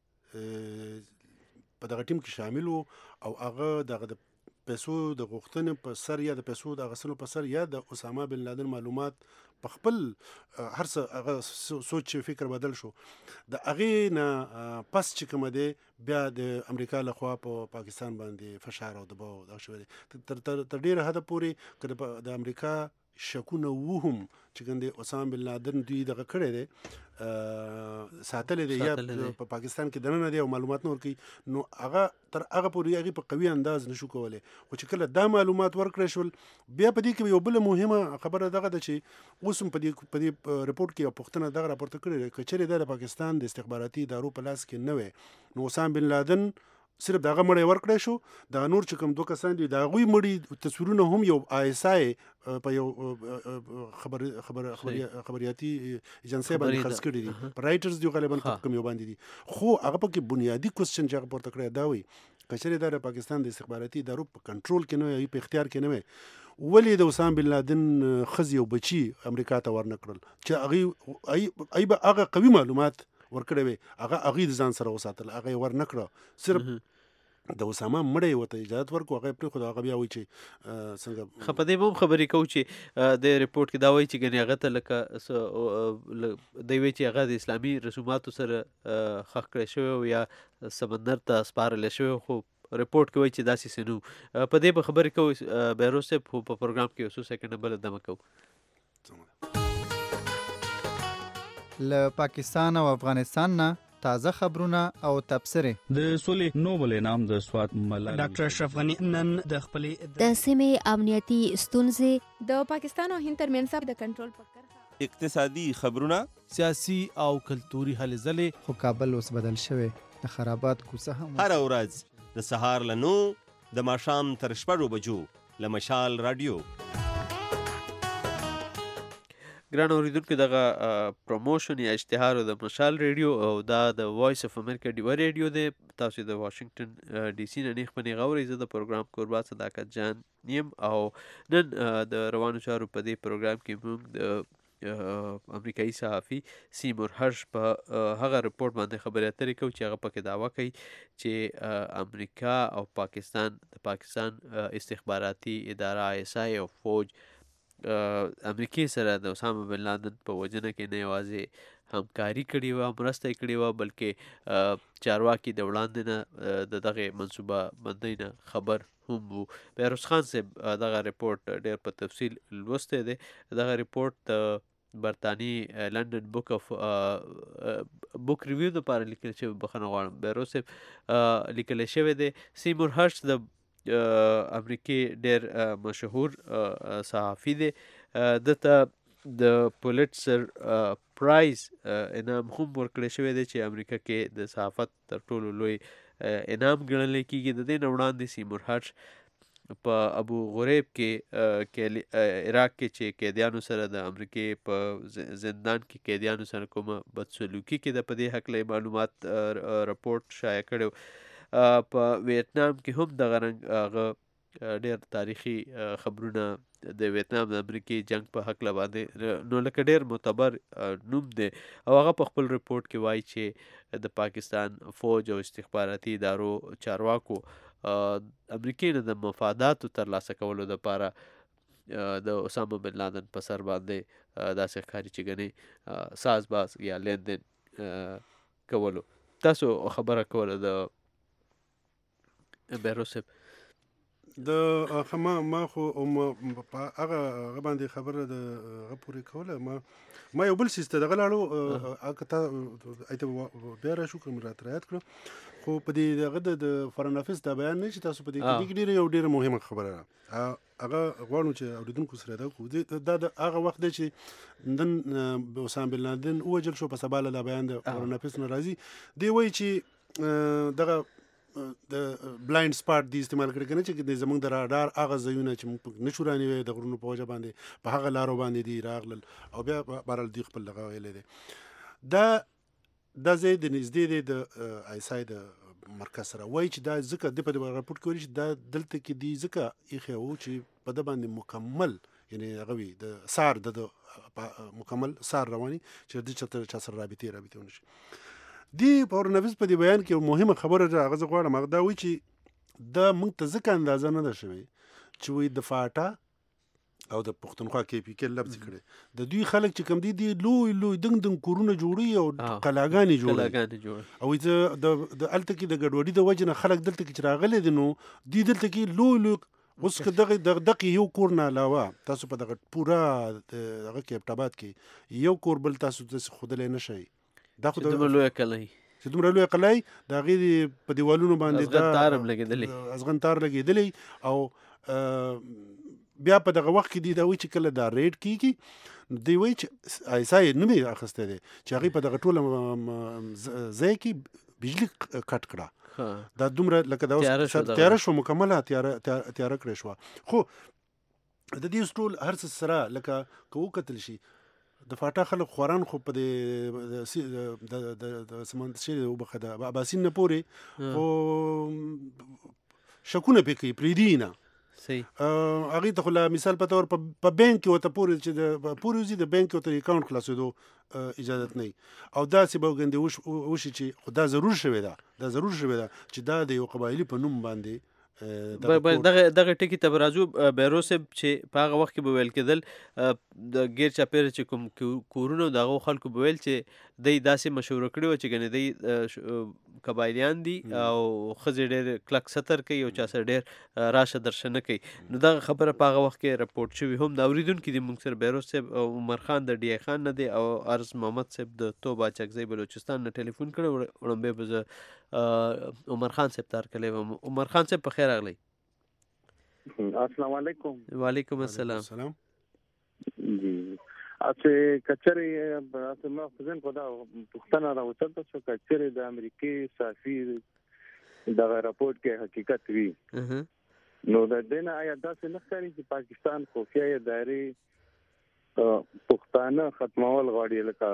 په دغه ټیم کې شامل وو او هغه دغه د پیسو د غوښتنې په سر یا د پیسو د اخیستلو په سر یا د اسامه بن لادن معلومات په خپل هر څه هغه سوچ فکر بدل شو د هغې نه پس چې کومه دی بیا د امریکا لخوا په پاکستان باندې فشار او دباو دغه شوی دی تر ډېره حده پورې که د امریکا شکونه وو هم چې کوم دی اسامه بن لادن دوی دغه کړی دی ساتلې دی یا په پاکستان کې دننه دی او معلومات نه ورکوي، نو هغه تر هغه پورې هغې په قوي انداز نشو کولی. خو چې کله دا معلومات ورکړی شول، بیا په دې کې یو بله مهمه خبره دغه ده چې اوس هم په دې رپورټ کې یو پوښتنه دغه راپورته کړې ده، که چېرې دا د پاکستان د استخباراتي ادارو په لاس کې نه وی، نو اسامه بن لادن صرف دغه مړی ورکړی شو، دا نور چې کوم 2 کسان دي د هغوی مړي تصویرونه هم یو ISI په یو خبریاتي ایجنسۍ باندې خرڅ کړي دي، په رایټرز دی غالبا کوم یو باندې دي. خو هغه پکې بنیادي کوېسچن چې هغه پورته کړی دا وایي که چېرې دا د پاکستان د استخباراتي ادارو په کنټرول کې نه وی، په اختیار کې نه وی، ولې د اسامه بن لادن ښځې او بچي امریکا ته ورنه کړل چې هغې به هغه قوي معلومات ورکړی وی، هغې د ځان سره وساتل، هغه یې ورنه کړه. صرف د اسامه مړی ورته اجازت ورکړو، هغه یې پرېښود، هغه بیا وایي چې څنګه په دې به هم خبرې کوو چې د رپورټ کې دا وایي چې ګنې هغه ته لکه دی وایي چې هغه د اسلامي رسوماتو سره ښخ کړی شوی او یا سمندر ته سپارلی شوی، خو رپورټ کې وایي چې داسې څه نه وو. په دې به خبرې کوو بهروز صاحب، خو په پروګرام کې یو څو سیکنډه بله دمه کوو. له پاکستان او افغانستان نه تازه خبرونه او تبصرې. د سولې نوبل انعام د سوات ملالۍ ډاکټر اشرف غني نن د خپلې د سیمې امنیتي ستونزې، د پاکستان او هند ترمنځ د کنټرول په کرښه، اقتصادي خبرونه، سیاسي او کلتوري هلې ځلې. خو کابل اوس بدل شوی، د خرابات کوڅه هم هر ورځ د سهار له 9 د ماښام تر 6 بجو له مشال رادیو. ګران اوریدونکو، دغه پروموشن یا اشتهار د مشال ریډیو او دا د وایس اف امریکا ډیوه ریډیو دی. تاسو د واشنگټن ډي سي نه نیغ په نیغ اورئ. زه د پروګرام کوربا صداقت جان یم او نن د روانو چارو په دې پروګرام کې موږ د امریکایي صحافي سیمور هرش په هغه رپورټ باندې خبرې اترې کوو چې هغه پکې دعوه کوي چې امریکا او پاکستان استخباراتي اداره ISI او فوج امریکې سره د اسامه بن لادن په وژنه کې نه یوازې همکاري کړې وه، مرسته یې کړې وه، بلکې چارواکي د وړاندې نه د دغې منصوبه بندۍ نه خبر هم وو. بهروز خان صاحب دغه رپورټ ډېر په تفصیل لوستی دی. دغه رپورټ د برطاني لندن بک ریویو دپاره لیکل شوی، بخښنه غواړم بهروز صاحب لیکلی شوی دی. سیمور هرش د امریکې ډېر مشهور صحافي دی. دته د پولیټسر پرایز انعام هم ورکړی شوی دی چې امریکا کې د صحافت تر ټولو لوی انعام ګڼلی کېږي. د دې نه وړاندې سیمور هرش په ابو غریب کې عراق کې چې قیدیانو سره د امریکې په زندان کې قیدیانو سره کومه بدسلوکي کېده، په دې هکله معلومات رپورټ شایع کړی. په ویتنام کې هم دغه رنګ هغه ډېر تاریخي خبرونه د ویتنام د امریکې جنگ په هکله باندې، نو لکه ډېر معتبر نوم دی او هغه په خپل رپورټ کې وایي چې د پاکستان فوج او استخباراتي ادارو چارواکو امریکې نه د مفاداتو ترلاسه کولو دپاره د اسامه بن لادن په سر باندې داسې ښکاري چې ګنې ساز باز یا لیندین کولو. تاسو خبره کوله د بهروز صاحب د ما خو په هغه باندې خبره د هغه پورې کوله. ما یو بل سیز ته دغه لاړو، هغه ته ایته بیا راشو کوم راته رایت کړو، خو په دې هغه د فارن افیس دا بیان نه چې تاسو په دې کې ډېره یو ډېره مهمه خبره هغه غواړم چې اوریدونکو سره دا کوو. دا د هغه وخت دی چې نن اسامه بن لادن ووژل شو، په سبا له دا بیان د فارن افیس نه راځي. دی وایي چې دغه د بلایند سپاټ دی استعمال کړی کنه چې زمونږ د راډار هغه ځایونه چې موږ نشو رانیوی د غرونو په وجه باندې په هغه لارو باندې دی راغلل او بیا بهرحال دوی خپل دغه ویلی دی. دا ځای د نږدې دی د ISI د مرکز سره. وایي چې دا ځکه د په راپورټ کې وایي چې دا دلته کې دی ځکه ایښی وو چې په ده باندې مکمل یعنی هغه وي د سار د مکمل سار رواني چې د چا سره رابطې ونه شي. دی فارن افیس په دې بیان کې مهمه خبره ده، هغه زه غواړم هغه دا وایي چې دا موږ ته ځکه اندازه نه ده شوې چې وایي د فاټا او د پښتونخوا KPK لفظ کړی د دوی خلک چې کوم دي لوی لوی دنګ کورونه جوړوي او قلاګانې جوړوي او د هلته کې د ګډوډي د وجې نه خلک دلته کې چې راغلي دي نو دوی دلته کې لوی اوس که دغه یو کور نه علاوه تاسو په دغه پورا دغه کې ابټاباد کې یو کور بل تاسو ته خودلې نشئ دا خو دومره لوی کلی چې دومره لوی کلی د هغې په دیوالونو باندې ازغن تار لګېدلی او بیا په دغه وخت کې دی دا وایي چې کله دا ریډ کېږي دوی وایي چې ایسا یې نوم یې اخیستی دی چې هغې په دغه ټوله ځای کې بجلي کټ کړه دا دومره لکه دا تیاره شوه مکمله تیاره کړې شوه خو د دې اوس ټول هر څه سره لکه که وکتل شي د فاټا خلک خوران خو په د اباسین نه پورې خو شکونه پې کوي پرېږدي نه هغې ته خو مثال په طور په بینک کې ورته پورې چې پورې وځي د بینک کې ورته اکاونټ خلاصېدو اجازت نه وي او داسې به ګندې وشي چې خو دا ضرور شوې ده چې دا د یو قبایلي په نوم باندې دغه ټکي ته به راځو بیرو صاحب چې په هغه وخت کې به ویل کېدل د غیر چاپېره چې کوم کورونه د هغو خلکو به ویل چې دی داسې مشوره کړې وه چې ګنې دی قبایلیان دي او ښځې ډېر کلک ستر کوي او چا سره ډېر راشه درشه نه کوي نو دغه خبره په هغه وخت کې راپورټ شوي هم د اورېدونکي دي موږ سره بیرو صاحب عمر خان د ډي آی خان نه دی او عرض محمد صاحب د توبه چکزی بلوچستان نه ټلیفون کړی وړاندې به زه عمر خان صاحب ته هرکلی وم عمر خان صاحب په خیر راغلی السلام علیکم وعلیکم السلام جی اته کچری ما خزن په دا پښتنه راوڅته چې کچری د امریکای سفیر د راپورټ کې حقیقت وی نو د دینه آیا داسې نه ښکاري چې پاکستان خفیه ادارې پښتانه ختمول غواړي لکه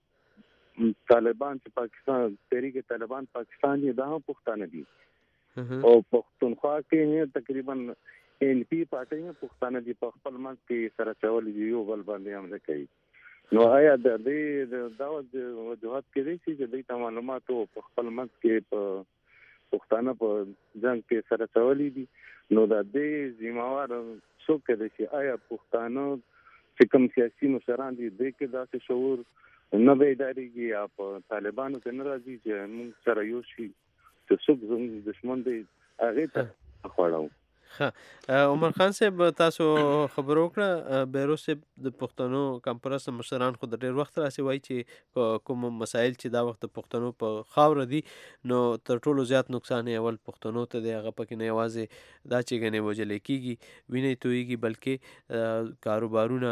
طالبان چې پاکستان تحریک طالبان پاکستان یې دا هم پښتانه دي او پښتونخوا کې تقریبا ان پی پارټي پښتانه دي په خپل منځ کې سره چول دي یو بل باندې حمله کوي نو آیا د دې دا وجوهات کې دي چې د معلوماتو په خپل منځ کې په پښتانه په ځنګ کې سره چول دي نو د دې ذمہوار څوک دی چې آیا پښتانه چې کوم سیاسي مشران دي د کې داسې شعور نه بیداریږي یا په طالبانو کې نه راځي چې موږ سره یو شي چې څوک زموږ دشمن دی هغې ته خواړو عمر خان صاحب تاسو خبرو وکړه بیرو صاحب د پښتنو کمپرس مشران خو د ډېر وخت راسي وایي چې کوم مسایل چې دا وخت د پښتنو په خاوره دي نو تر ټولو زیات نقصان یې اول پښتنو ته دی هغه پکې نه یوازې دا چې ګنې وژلې کېږي وینې تویږي بلکې کاروبارونه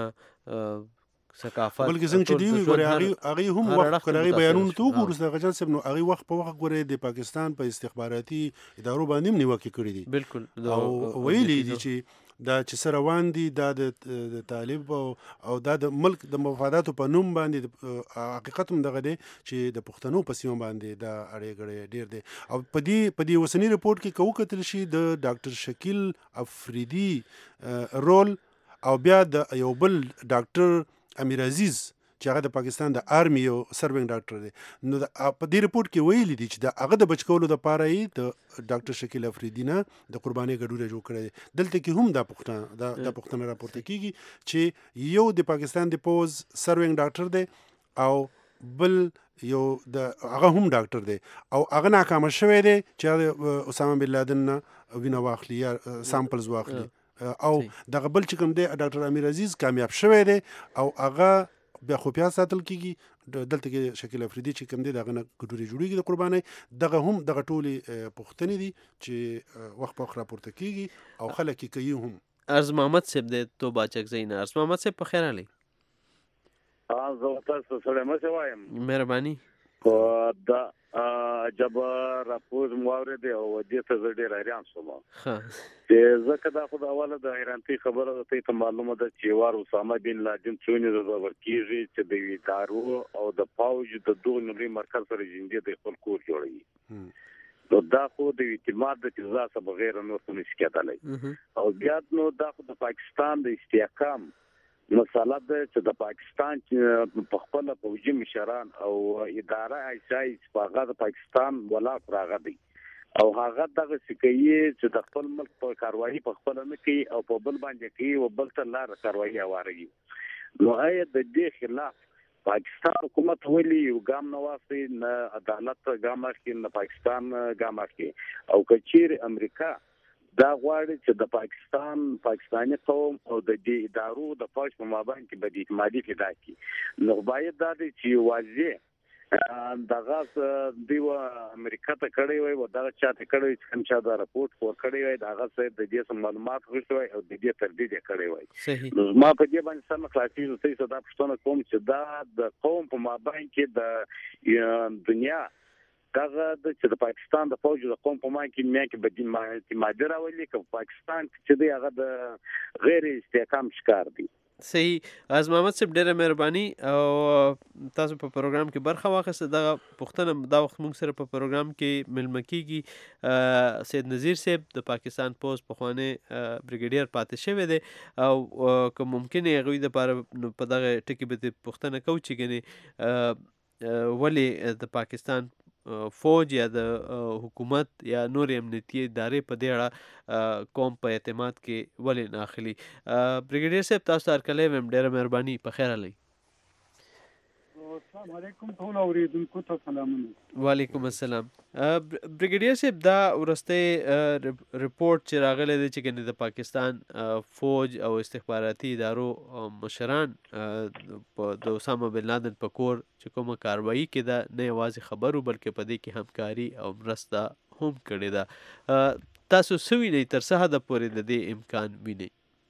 ثقافت بلکې څنګه چې دی ګورې هغې هم وخت کړی هغې بیانونو ته وګورو غجان صاحب نو هغې وخت په وخت ګورې د پاکستان په استخباراتي ادارو باندې هم نیوکې کړي دي بالکل او ویلي دي چې دا چې څه روان دي دا د طالب او دا د ملک د مفاداتو په نوم باندې حقیقت هم دغه دی چې د پښتنو په سیمه باندې دا اړې ګړې ډېر دی او په دې اوسني رپورټ کې که وکتل شي د ډاکټر شکیل افریدي رول او بیا د یو بل ډاکټر امیر عزیز چې هغه د پاکستان د آرمي یو سرونګ ډاکټر دی نو په دې رپورټ کې ویلي دي چې د هغه د بچ کولو دپاره یې د ډاکټر شکیل افریدي نه د قربانۍ ګډونه جوړ کړی دی دلته کې هم دا پوښتنه راپورته کېږي چې یو د پاکستان د پوز سرونګ ډاکټر دی او بل یو د هغه هم ډاکټر دی او هغه ناکامه شوی دی چې اسامه بن لادن نه وینه واخلي یا سامپلز واخلي او دغه بل چې کوم دی ډاکټر امیر عزیز کامیاب شوی دی او هغه بیا خفیه ساتل کېږي دلته کې شکیل افریدي چې کوم دی دغه نه ګډورې جوړېږي د قربانۍ دغه هم دغه ټولې پوښتنې دي چې وخت په وخت راپورته کېږي او خلک یې کوي هم عرض محمد صاحب دی توبه چکزی نه عرض محمد صاحب په خیر راغلی زه تاسو سره مشه وایم مهرباني دا جب راپور مواورد او دې ته ډېر حیران شوم چې ځکه دا خو د اوله د حیرانتۍ خبره ده ته معلومه ده چې وار اسامه بن لادن څونې د ورکیږي چې د ادارو او د فوج د دوه نړۍ مرکز سره جنګي د خپل کور جوړوي نو دا خو د اعتماد د جزا څخه بغیر نور څه نشي کېدلی او بیا نو دا خو د پاکستان د استحکام مسله ده چې د پاکستان په خپل فوجي مشران او اداره ایسای هغه د پاکستان ولا راغ دی او هغه دغه سکیي چې د خپل ملک په کاروایی په خپل نه کوي او په بل باندې کوي او بل ته لار کاروایی اواري نو آیا د دې خلاف پاکستان حکومت ویلي یو ګام نه واسي نه عدالت ګام اخلي نه پاکستان ګام اخلي او کچیر امریکا دا غواړي چې د پاکستاني قوم او د دې ادارو د فوج په مابین کې به د اعتمادي پیدا کړي. نو باید دا چې واضح دغه دیو امریکا ته کړی وي او دا چاته کړی چې کوم چا دا راپورټ فور کړی وي داغه څه د دې معلومات غوښتي وي او د دې تردید کړی وي. نو ما په دې باندې سم خلاصي زه څه دا پښتنه کوم چې دا د قوم په مابین کې د دنیا دغه چې د پاکستان د فوج د قوم په مابین کې مې کې بدین اعتماد راولي چې پاکستان چې دی هغه د غیر استحکام شکار دی. صحیح. از محمد صاحب ډیره مهرباني او تاسو په پروګرام کې برخه واخیسته. دا پښتنه دا وخت موږ سره په پروګرام کې ملمه کیږي سید نذیر صاحب د پاکستان پوز پخوانی بریګیډیر پاتې شوی دی او که ممکن هغوی دپاره په دغه ټکي به پوښتنه کوو چې ګنې ولې د پاکستان فوج یا د حکومت یا نور امنیتي ادارې په دې اړه قوم په اعتماد کې ولې نه اخلي. بریګیډیر صاحب تاسو ته هرکلی ویم، ډېره مهرباني، په خیر هلئ. السلام علیکم ټول اوریدونکو ته سلامونه. وعلیکم السلام. بریګیډیر صاحب دا وروستی رپورټ چې راغلی دی چې ګنې د پاکستان فوج او استخباراتي ادارو مشران د اسامه بن لادن په کور چې کومه کاروایي کې ده نه یوازې خبرو بلکې په دې کې همکاري او مرسته هم کړې ده. تاسو څه وینئ، تر څه حده پورې د دې امکان وینئ؟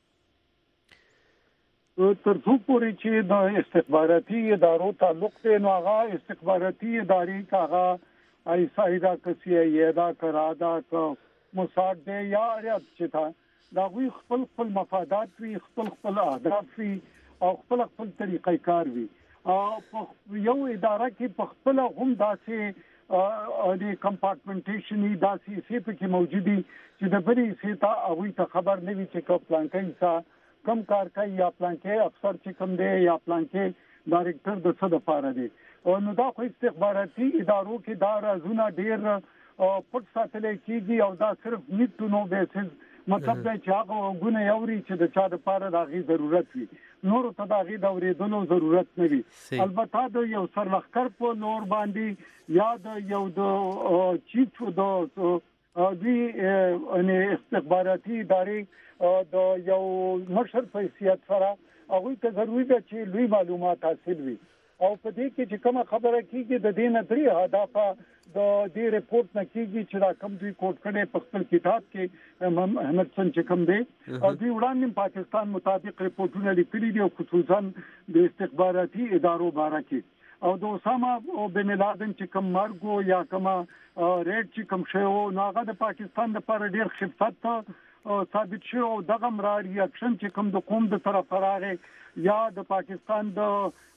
تر څو پورې چې د استخباراتي ادارو تعلق دی نو هغه استخباراتي ادارې که هغه آی اس آی دا که سی آی ای دا که را دا که موساد دی یا ریاض چې تا د هغوی خپل مفادات وي، خپل اهداف وي او خپل طریقې کار وي. یو اداره کې په خپله هم داسې د کمپارټمنټیشن داسې حصې پکې موجود دي چې د بلې حصې ته هغوی ته خبر نه وي چې که پلانکۍ حصه کم کار کوي یا پلانکۍ افسر چې کم دی یا پلانکۍ ډایرکټر د څه دپاره دی. نو دا خو استخباراتي ادارو کې دا رازونه ډېر پټ ساتلی کېږي او دا صرف نیډ ټو نو بیسز مطلب دی چې هغه غوږونه یې اوري چې د چا دپاره د هغې ضرورت وي، نورو ته د هغې د اورېدلو ضرورت نه وي. البته د یو سرلښکر په لور باندې یا د یو د چیف د دوی استخباراتي ادارې د یو مشر په حیثیت سره هغوی ته ضروري ده چې لوی معلومات حاصل وي او په دې کې چې کومه خبره کېږي د دې نه درې هدفه د دې رپورټ نه کېږي چې دا کوم دوی کوټ کړی په خپل کتاب کې احمدسن چې کوم دی او دوی وړاندې پاکستان مطابق رپورټونه لیکلي دي او خصوصا د استخباراتي ادارو باره کې او د اسامه بن لادن چې کوم مرګ یا کومه ریډ چې کوم شی و نو هغه د پاکستان لپاره ډېر خفت ثابت شو او دغه مرا ریاکشن چې کوم د قوم د طرف راغی یا د پاکستان د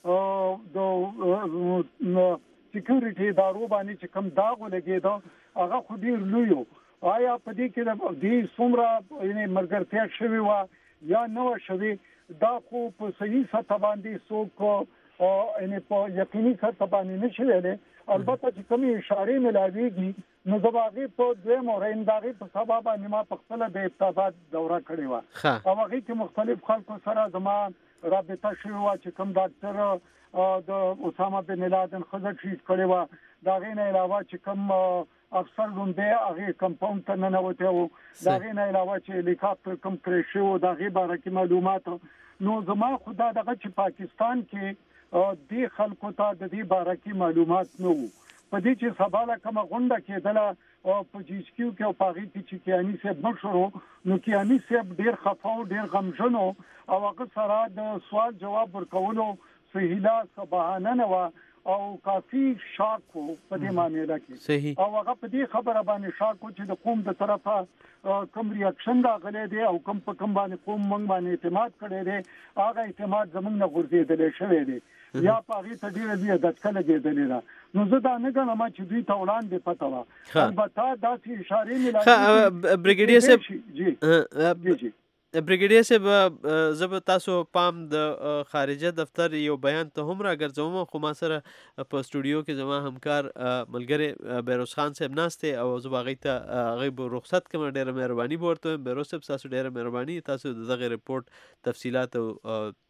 سکیورټي ادارو باندې چې کوم داغ ولګېده هغه خو ډېر لوی و. آیا په دې کې د دې څومره ملګرتیا شوې وه یا نه وه شوې دا خو په صحیح سطح باندې څوک په یقیني سطح باندې نه شي ویلی. البته چې کومې اشارې ملاویږي نو زه به هغې په دویم اورین د هغې په سبا باندې ما په خپله د ابتابات دوره کړې وه او هغې کې مختلف خلکو سره زما رابطه شوې وه چې کوم ډاکټر د اسامه بن لادن ښځه ټریټ کړې وه. د هغې نه علاوه چې کوم افسر لومبی هغې کمپاونډ ته ننوتی و، د هغې نه علاوه چې هلیکاپټر کوم کریش شوی و د هغې باره کې معلومات. نو زما خو دا دغه چې پاکستان کې دې خلکو ته د دې باره کې معلومات نه وو. په دې چې سبا له کومه غونډه کېدله او په جی ایس کیو کې او په هغې کې چې کیاني صاحب مشر و نو کیاني صاحب ډېر خفه و، ډېر غمژن و او هغه سره د سوال جواب ورکولو څه هیله څه بهانه نه وه او کافي شاک و په دې معامله کې او هغه په دې خبره باندې شاک و چې د قوم د طرفه کوم ریاکشن راغلی دی او کوم په کوم باندې قوم موږ باندې اعتماد کړی دی هغه اعتماد زموږ نه غورځېدلی شوی دی یا په هغې ته ډېره لویه دچکه لګېدلې ده. نو زه دا نه ګڼم چې دوی ته وړاندې پته وه. البته داسې اشارې مې بریګیډیر صاحب بریګیډیر صاحب زه به تاسو پام د خارجه دفتر یو بیان ته هم راګرځوم خو ما سره په سټوډیو کې زما همکار ملګری بیروز خان صاحب ناست دی او زه به هغې ته هغې به رخصت کړم. ډېره مهرباني به ورته وایم بیروز صاحب، تاسو ډېره مهرباني، تاسو د دغې رپورټ تفصیلات او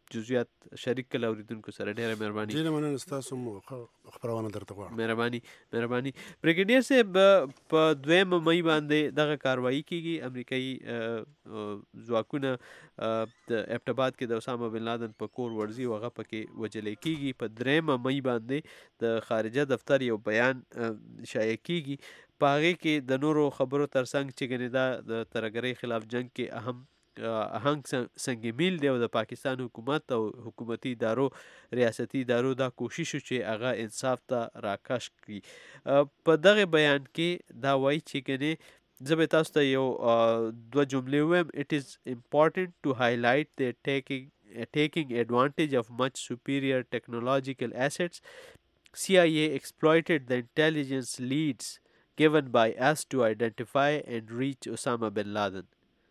جزئیات شریک کړل اوریدونکو سره. ډیره مهرباني. ډیره مننه ستاسو خبرونه درته غواړم. مهرباني. بریګیډیر صاحب په 2 مئی باندې دغه کاروایی کیږي. امریکایي ځواکونه د اپټاباد کې د اسامه بن لادن په کور ورځي او هغه پکې وجل کیږي. په 3 مئی باندې د خارجه دفتر یو بیان شایع کیږي. په هغه کې د نورو خبرو ترڅنګ چې ګنې دا د ترهګرۍ خلاف جنگ کې اهم آهنګ سنگ میل دی او د پاکستان حکومت او حکومتي ادارو ریاستي ادارو دا کوشش چې هغه انصاف ته راکش کړي. په دغه بیان کې دا وایي چې ګنې زه به تاسو ته یو 2 جملې وایم. It is important to highlight that taking advantage of much superior technological assets, CIA exploited the intelligence leads given by us to identify and reach Osama bin Laden.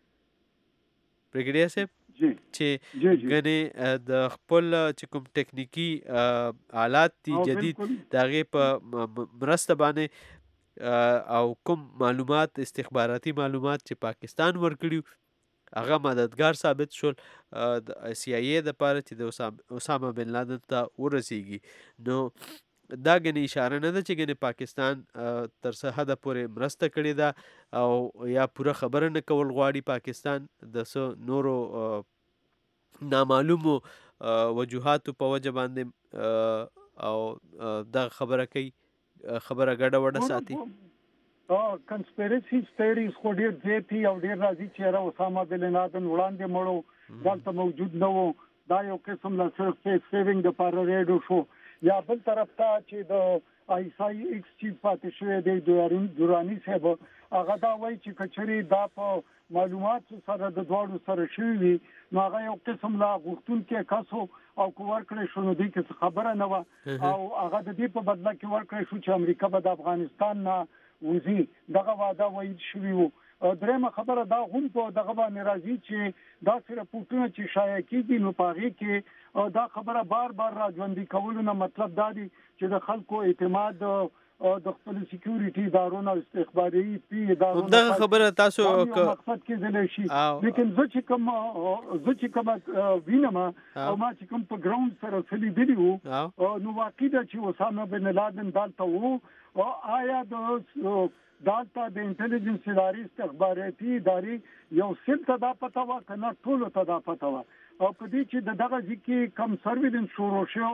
بریګیډیر صاحب چې ګنې د خپل چې کوم ټکنیکی آلات دي جدید د هغې په مرسته باندې او کوم معلومات استخباراتي معلومات چې پاکستان ورکړي هغه مددگار ثابت شول د CIA دپاره چې د اسامه بن لادن ته ورسیږي. نو دا ګنې اشاره نه ده چې ګنې پاکستان تر څه حده پورې مرسته کړې ده او یا پوره خبره نه کول غواړي پاکستان د څه نورو نامعلومو وجوهاتو په وجه باندې او دا خبره کوي خبره ګډه وډه ساتي. کنسپیرسي تھیوریز خو ډېر زیاتې او ډېر راځي چې یاره اسامه بن لادن وړاندې مړو دلته موجود نه و. دا یو قسم له صرف فیس سیوینګ دپاره ریډو شو. یا بل طرف ته چې د ISI ایکس چیف پاتې شوی دی دوراني صاحب هغه دا وایي چې کچري دا په معلوماتو سره د دواړو سره شوي وي نو هغه یو قسم لا غوښتونکی کس و او که ورکړی شو نو دوی کې خبره نه وه او هغه د دې په بدله کې ورکړی شو چې امریکا به د افغانستان نه وځي. دغه وعده ویل شوي وو. درېمه خبره دا هم په دغه باندې راځي چې داسې رپورټونه چې شایع کېږي نو په هغې کې دا خبره بار را ژوندي کولو نه مطلب دا دی چې د خلکو اعتماد د خپل سکیورټي ادارو او استخباري ادارو دغه خبره تاسو مقصد کېدلی شي. لیکن زه چې کوم وینم او ما چې کوم په ګراوند سره څه لیدلي وو نو واقع ده چې اسامه بن لادن دلته وو او آیا د دالته د انټيليجنس ادارې استخباراتي ادارې یو څه ته دا پته وه که نه ټولو ته دا پته وه او په دې چې دغه ځای کې کم سرویلنس شروع شو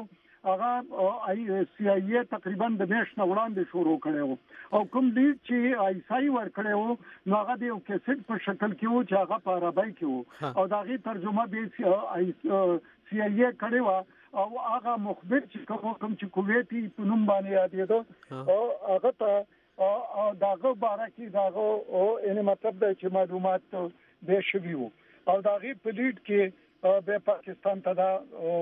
هغه CIA تقریبا د میاشت نه وړاندې شروع کړی و او کوم لیډ چې ISI ورکړی و نو هغه د یو کیسټ په شکل کې و چې هغه په عربی کې و او د هغې ترجمه به CIA کړې وه او هغه مخبر چې کوم چې کویتي په نوم باندې یادېده هغه ته او داغه باره کې داغه یعنی مطلب دی چې معلومات به شوي وو او داغه په لیډ کې به پاکستان ته دا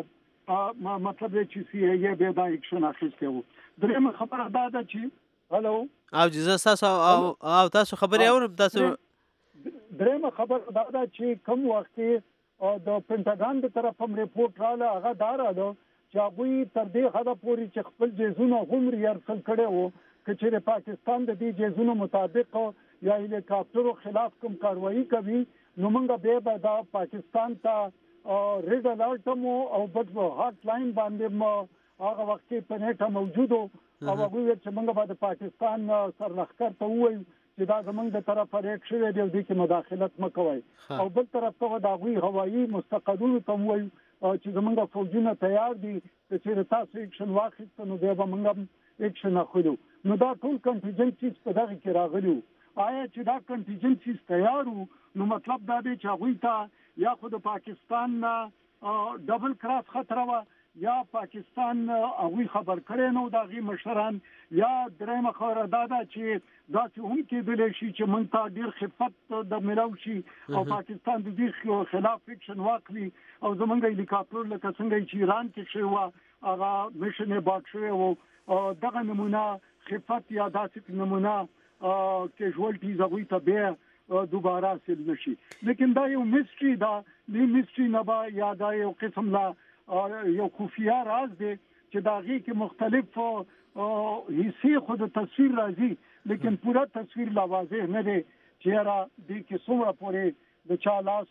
مطلب دی چې CIA به دا اکشن اخیسته وو. درېمه خبره دا ده چې هلو او جزا تاسو خبرې اورم تاسو. درېمه خبره دا ده چې کوم وخت د پینټاګان د طرف هم ریپورت رااله هغه دا رااله چې هغوی تر دې حده پورې چې خپل جیزونه هم ریهرسل کړی وو که چېرې پاکستان د دې جیزونو مطابق یا هلیکاپټرو خلاف کوم کاروایی کوي نو موږ بیا به دا پاکستان ته ریډ الرټ مو او بټ هاټ لاین باندې هغه وخت کې په نیټه موجود او هغوی ویل چې موږ به د پاکستان سرلښکر ته ووایو چې دا زموږ د طرفه ریډ شوی دی او دې کې مداخلت مه کوئ او بل طرف ته به د هغوی هوایي مستقلونو ته ووایو چې زموږ فوجونه تیار دي که چېرې تاسو اکشن واخیسته نو بیا به موږ هم اکشن اخلو. نو دا ټول کنټیجنسیز په دغه کې راغلي وو. آیا چې دا کنټیجنسیز تیار وو نو مطلب دا دی چې هغوی ته یا خو د پاکستان ډبل کراس خطره وه یا پاکستان هغوی خبر کړی نو د هغې مشران یا درېیمه خبره دا ده چې داسې هم کېدلی شي چې موږ ته ډېر خفت د میلاو شي او پاکستان د دې خلاف اکشن واخلي او زموږ هلیکاپټر لکه څنګه چې ایران کې شوی وه هغه میشن یې باټ شوی و دغه نمونه خفت یا داسې نمونه کیژوالټیز هغوی ته بیا دوباره حاصل نشي. لیکن دا یو میسټري ده. دې میسټري نه به یا دا یو قسم لا یو خفیه راز دی چې د هغې کې مختلف حصې خو د تصویر راځي لیکن پوره تصویر لا واضح نه دی چې یاره دې کې څومره پورې د چا لاس و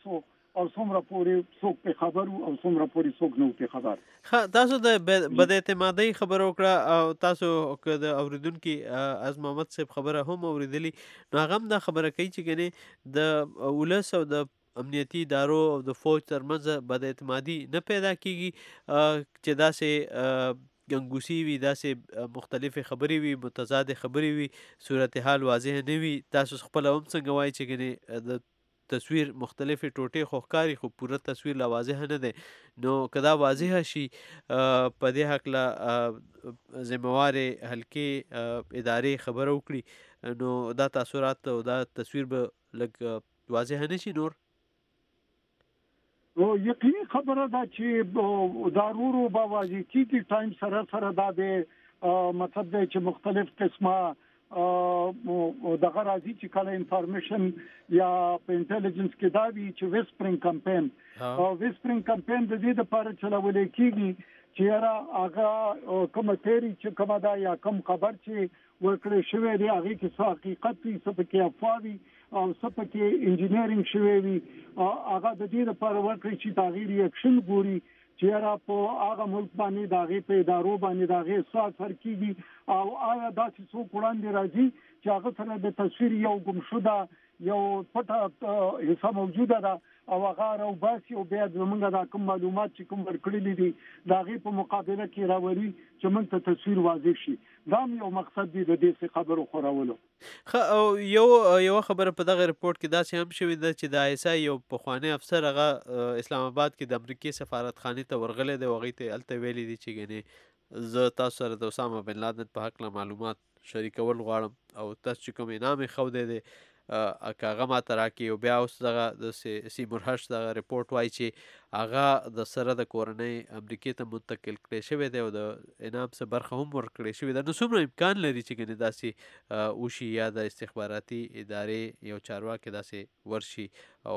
او څومره پورې څوک په خبر او څومره پورې څوک نه په خبر. تاسو د بد اعتمادۍ خبره وکړه او تاسو د اوریدونکو از محمد صاحب خبره هم اوریدلی، نو هغه هم دا خبره کوي چې ګنې د ولس او د امنیتي ادارو او د فوج ترمنځ بد اعتمادي نه پیدا کیږي، چې داسې ګنګوسي وي، داسې مختلفې خبرې وي، متضاد خبرې وي، صورتحال واضح نه وي. تاسو خپل هم څنګه وایي چې ګنې د تصویر مختلفې ټوټې خو ښکاري خو پوره تصویر لا واضح نه دی. نو که دا واضح شي په دې هکله ذمهوارې حلقې ادارې خبره وکړي، نو دا تاثرات او دا تصویر به لږ واضح نه شي نور. یقیني خبره ده چې ضرورو به واضح کیږي ټایم سره سره دا به مطلب دی چې مختلف قسمه دغه راځي چې کله انفارمیشن یا په انټيليجنس کې دا وی چې ویسپرینګ کمپین او ویسپرینګ کمپین د دې لپاره چلول کیږي چې را هغه کوم تیری چې کوم دا یا کوم خبر چې ورکړې شوی دی هغه کې څه حقیقت وي، څه پکې افواوي او څه پکې انجینیرینګ شوی وي، هغه د دې لپاره ورکړي چې تغییر ریاکشن ګوري چې را په هغه ملک باندې داغه په ادارو باندې داغه اثر کیږي او آیا داسې څوک وړاندې راځي چې هغه سره د تصویر یو ګمشوده یو پټه حصہ موجوده ده او هغه راوباسي او بیا زمونږ د کوم معلومات چې کوم ورکړي دي داغه په مقابله کې راوړي چې موږ ته تصویر واضح شي. دا یو مقصد دی د دې خبرو خورولو. او یو خبره په دغه رپورت کې داسې هم شوې ده چې د ISI یو پخوانی افسر هغه اسلام آباد کې د امریکای سفارتخانې ته ورغلی دی او هغې ته هلته ویلي دي چې ګنې زه تاسو سره د اسامه بن لادن په هکله معلومات شریکول غواړم او تاسو چې کوم انعام یې ښودی دی که هغه ماته راکړي. او بیا اوس دغه د سیمور هش دغه رپورټ وایي چې هغه د سره د کورنۍ امریکې ته منتقل کړی شوی دی او د انعام څه برخه هم ورکړې شوې ده. نو څومره امکان لري چې ګنې داسې وشي یا د استخباراتي ادارې یو چارواکي داسې ورشي او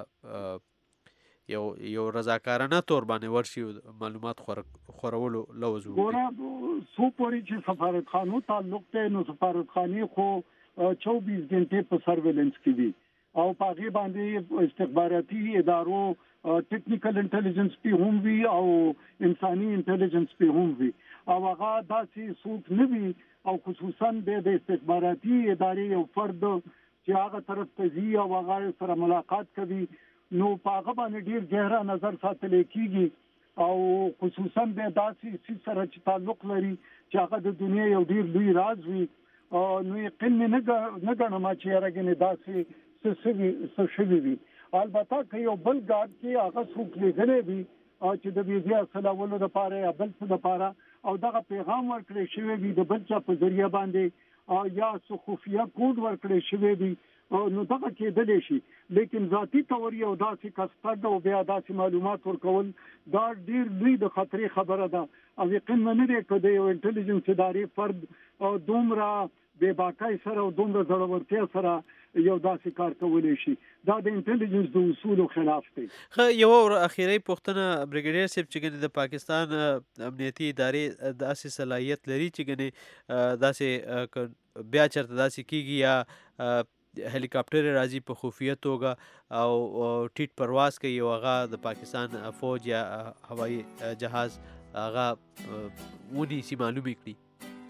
خپله یو رضاکارانه طور باندې ورشي معلومات خورولو لوز وکړي؟ ګوره څو پورې چې سفارتخانو تعلق دی نو سفارتخانې خو 24 غنټې په سرویلنس کې دي او په هغه باندې استخباراتي ادارو ټیکنیکل انټيليجنس په هم وی او انساني انټيليجنس په هم وی او هغه داسې څوک نه وي او خصوصا د استخباراتي ادارې یو فرد چې هغه طرف ته ځي او هغه سره ملاقات کوي نو په هغه باندې ډیر گہرا نظر ساتل کیږي او خصوصا د داسې سره چې تعلق لري چې هغه د دنیا یو ډیر لوی راز وي نو یقین نه غواړم چې راګنې داسې څه شوي وي. البته که یو بل ګارد کې هغه څوک لګلې وي چې د ویزا اصلولو لپاره یا بل څه لپاره او دغه پیغام ورکړی شوی وي د بل چا په ذریعہ باندې یا څه خفیه کوډ ورکړی شوی وي نو دغه کېدلی شي. لیکن ذاتی تور یو داسې کسټډ او بیا داسې معلومات ورکول دا ډیر لوی د خطرې خبره ده او یقین نه لري چې د یو انټيليجنس ادارې فرد دومره بے باکای سره او دومره ضرورتیا سره یو داسې کار کولی شي. دا د انټيليجنس د اصولو خلاف دی. یو اخیری پوښتنه بریګیډیر صاحب چې ګنې د پاکستان امنیتي ادارې داسې صلاحیت لري چې ګنې داسې بیا چرته داسې کیږي یا هلیکاپټر راځي په خفیه توګه او ټیټ پرواز کوي او هغه د پاکستان فوج یا هوایي جهاز هغه ونیسي معلومې کړي؟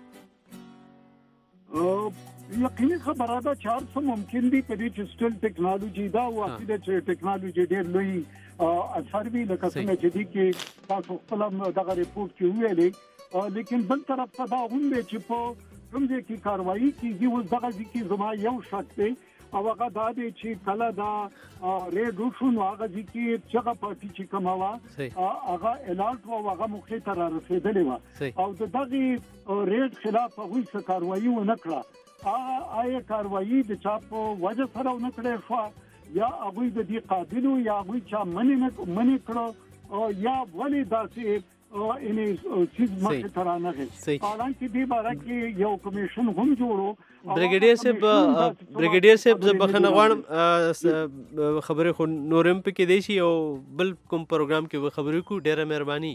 یقیني خبره ده چې هر څه ممکن دي په دې چې سټیل ټیکنالوژي دا واقعي ده چې ټیکنالوژي ډېر لوی اثر وی لکه څنګه چې دي کې تاسو خپل دغه ریپورت کې ویلې لیکن بل طرف ته دا هم دی چې په کوم ځای کې کاروایی کیږي اوس دغه ځکه زما یو شک دی او هغه دا دی چې کله دا ریډ وشو نو هغه ځکه چې هغه پارټي چې کومه هغه الارټ او هغه مخې ته را رسیدلې و او د دغه ریډ خلاف هغه څه کاروایی و نه کړه آیا کاروایی د چا په وجه سره نه کړې شو یا هغه د دې قابلیت یا هغه چې منی کړو یا ولې داسې انې چیز مخه ترانه غي حالانکه دې باره کې یو کمیشن هم جوړو بریګیډیر صاحب زه بخښنه غواړم خبرې خو نورم پکې دی شي او بل کوم پروګرام کې خبرې کو ډیره مهرباني.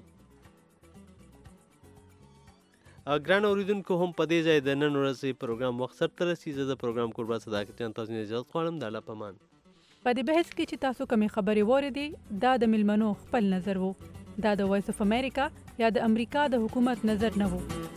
ګران اوریدونکو هم په دې ځای د نن ورځې پروګرام وخت سره تر رسیږي. زه د پروګرام کوربه صداقت جان تاسو نه اجازه غواړم. د الله پامان. په دې بحث کې چې تاسو کومې خبرې واورېدې دا د ملمنو خپل نظر وو. دا د وایس اف امریکا یا د امریکا د حکومت نظر نه وو.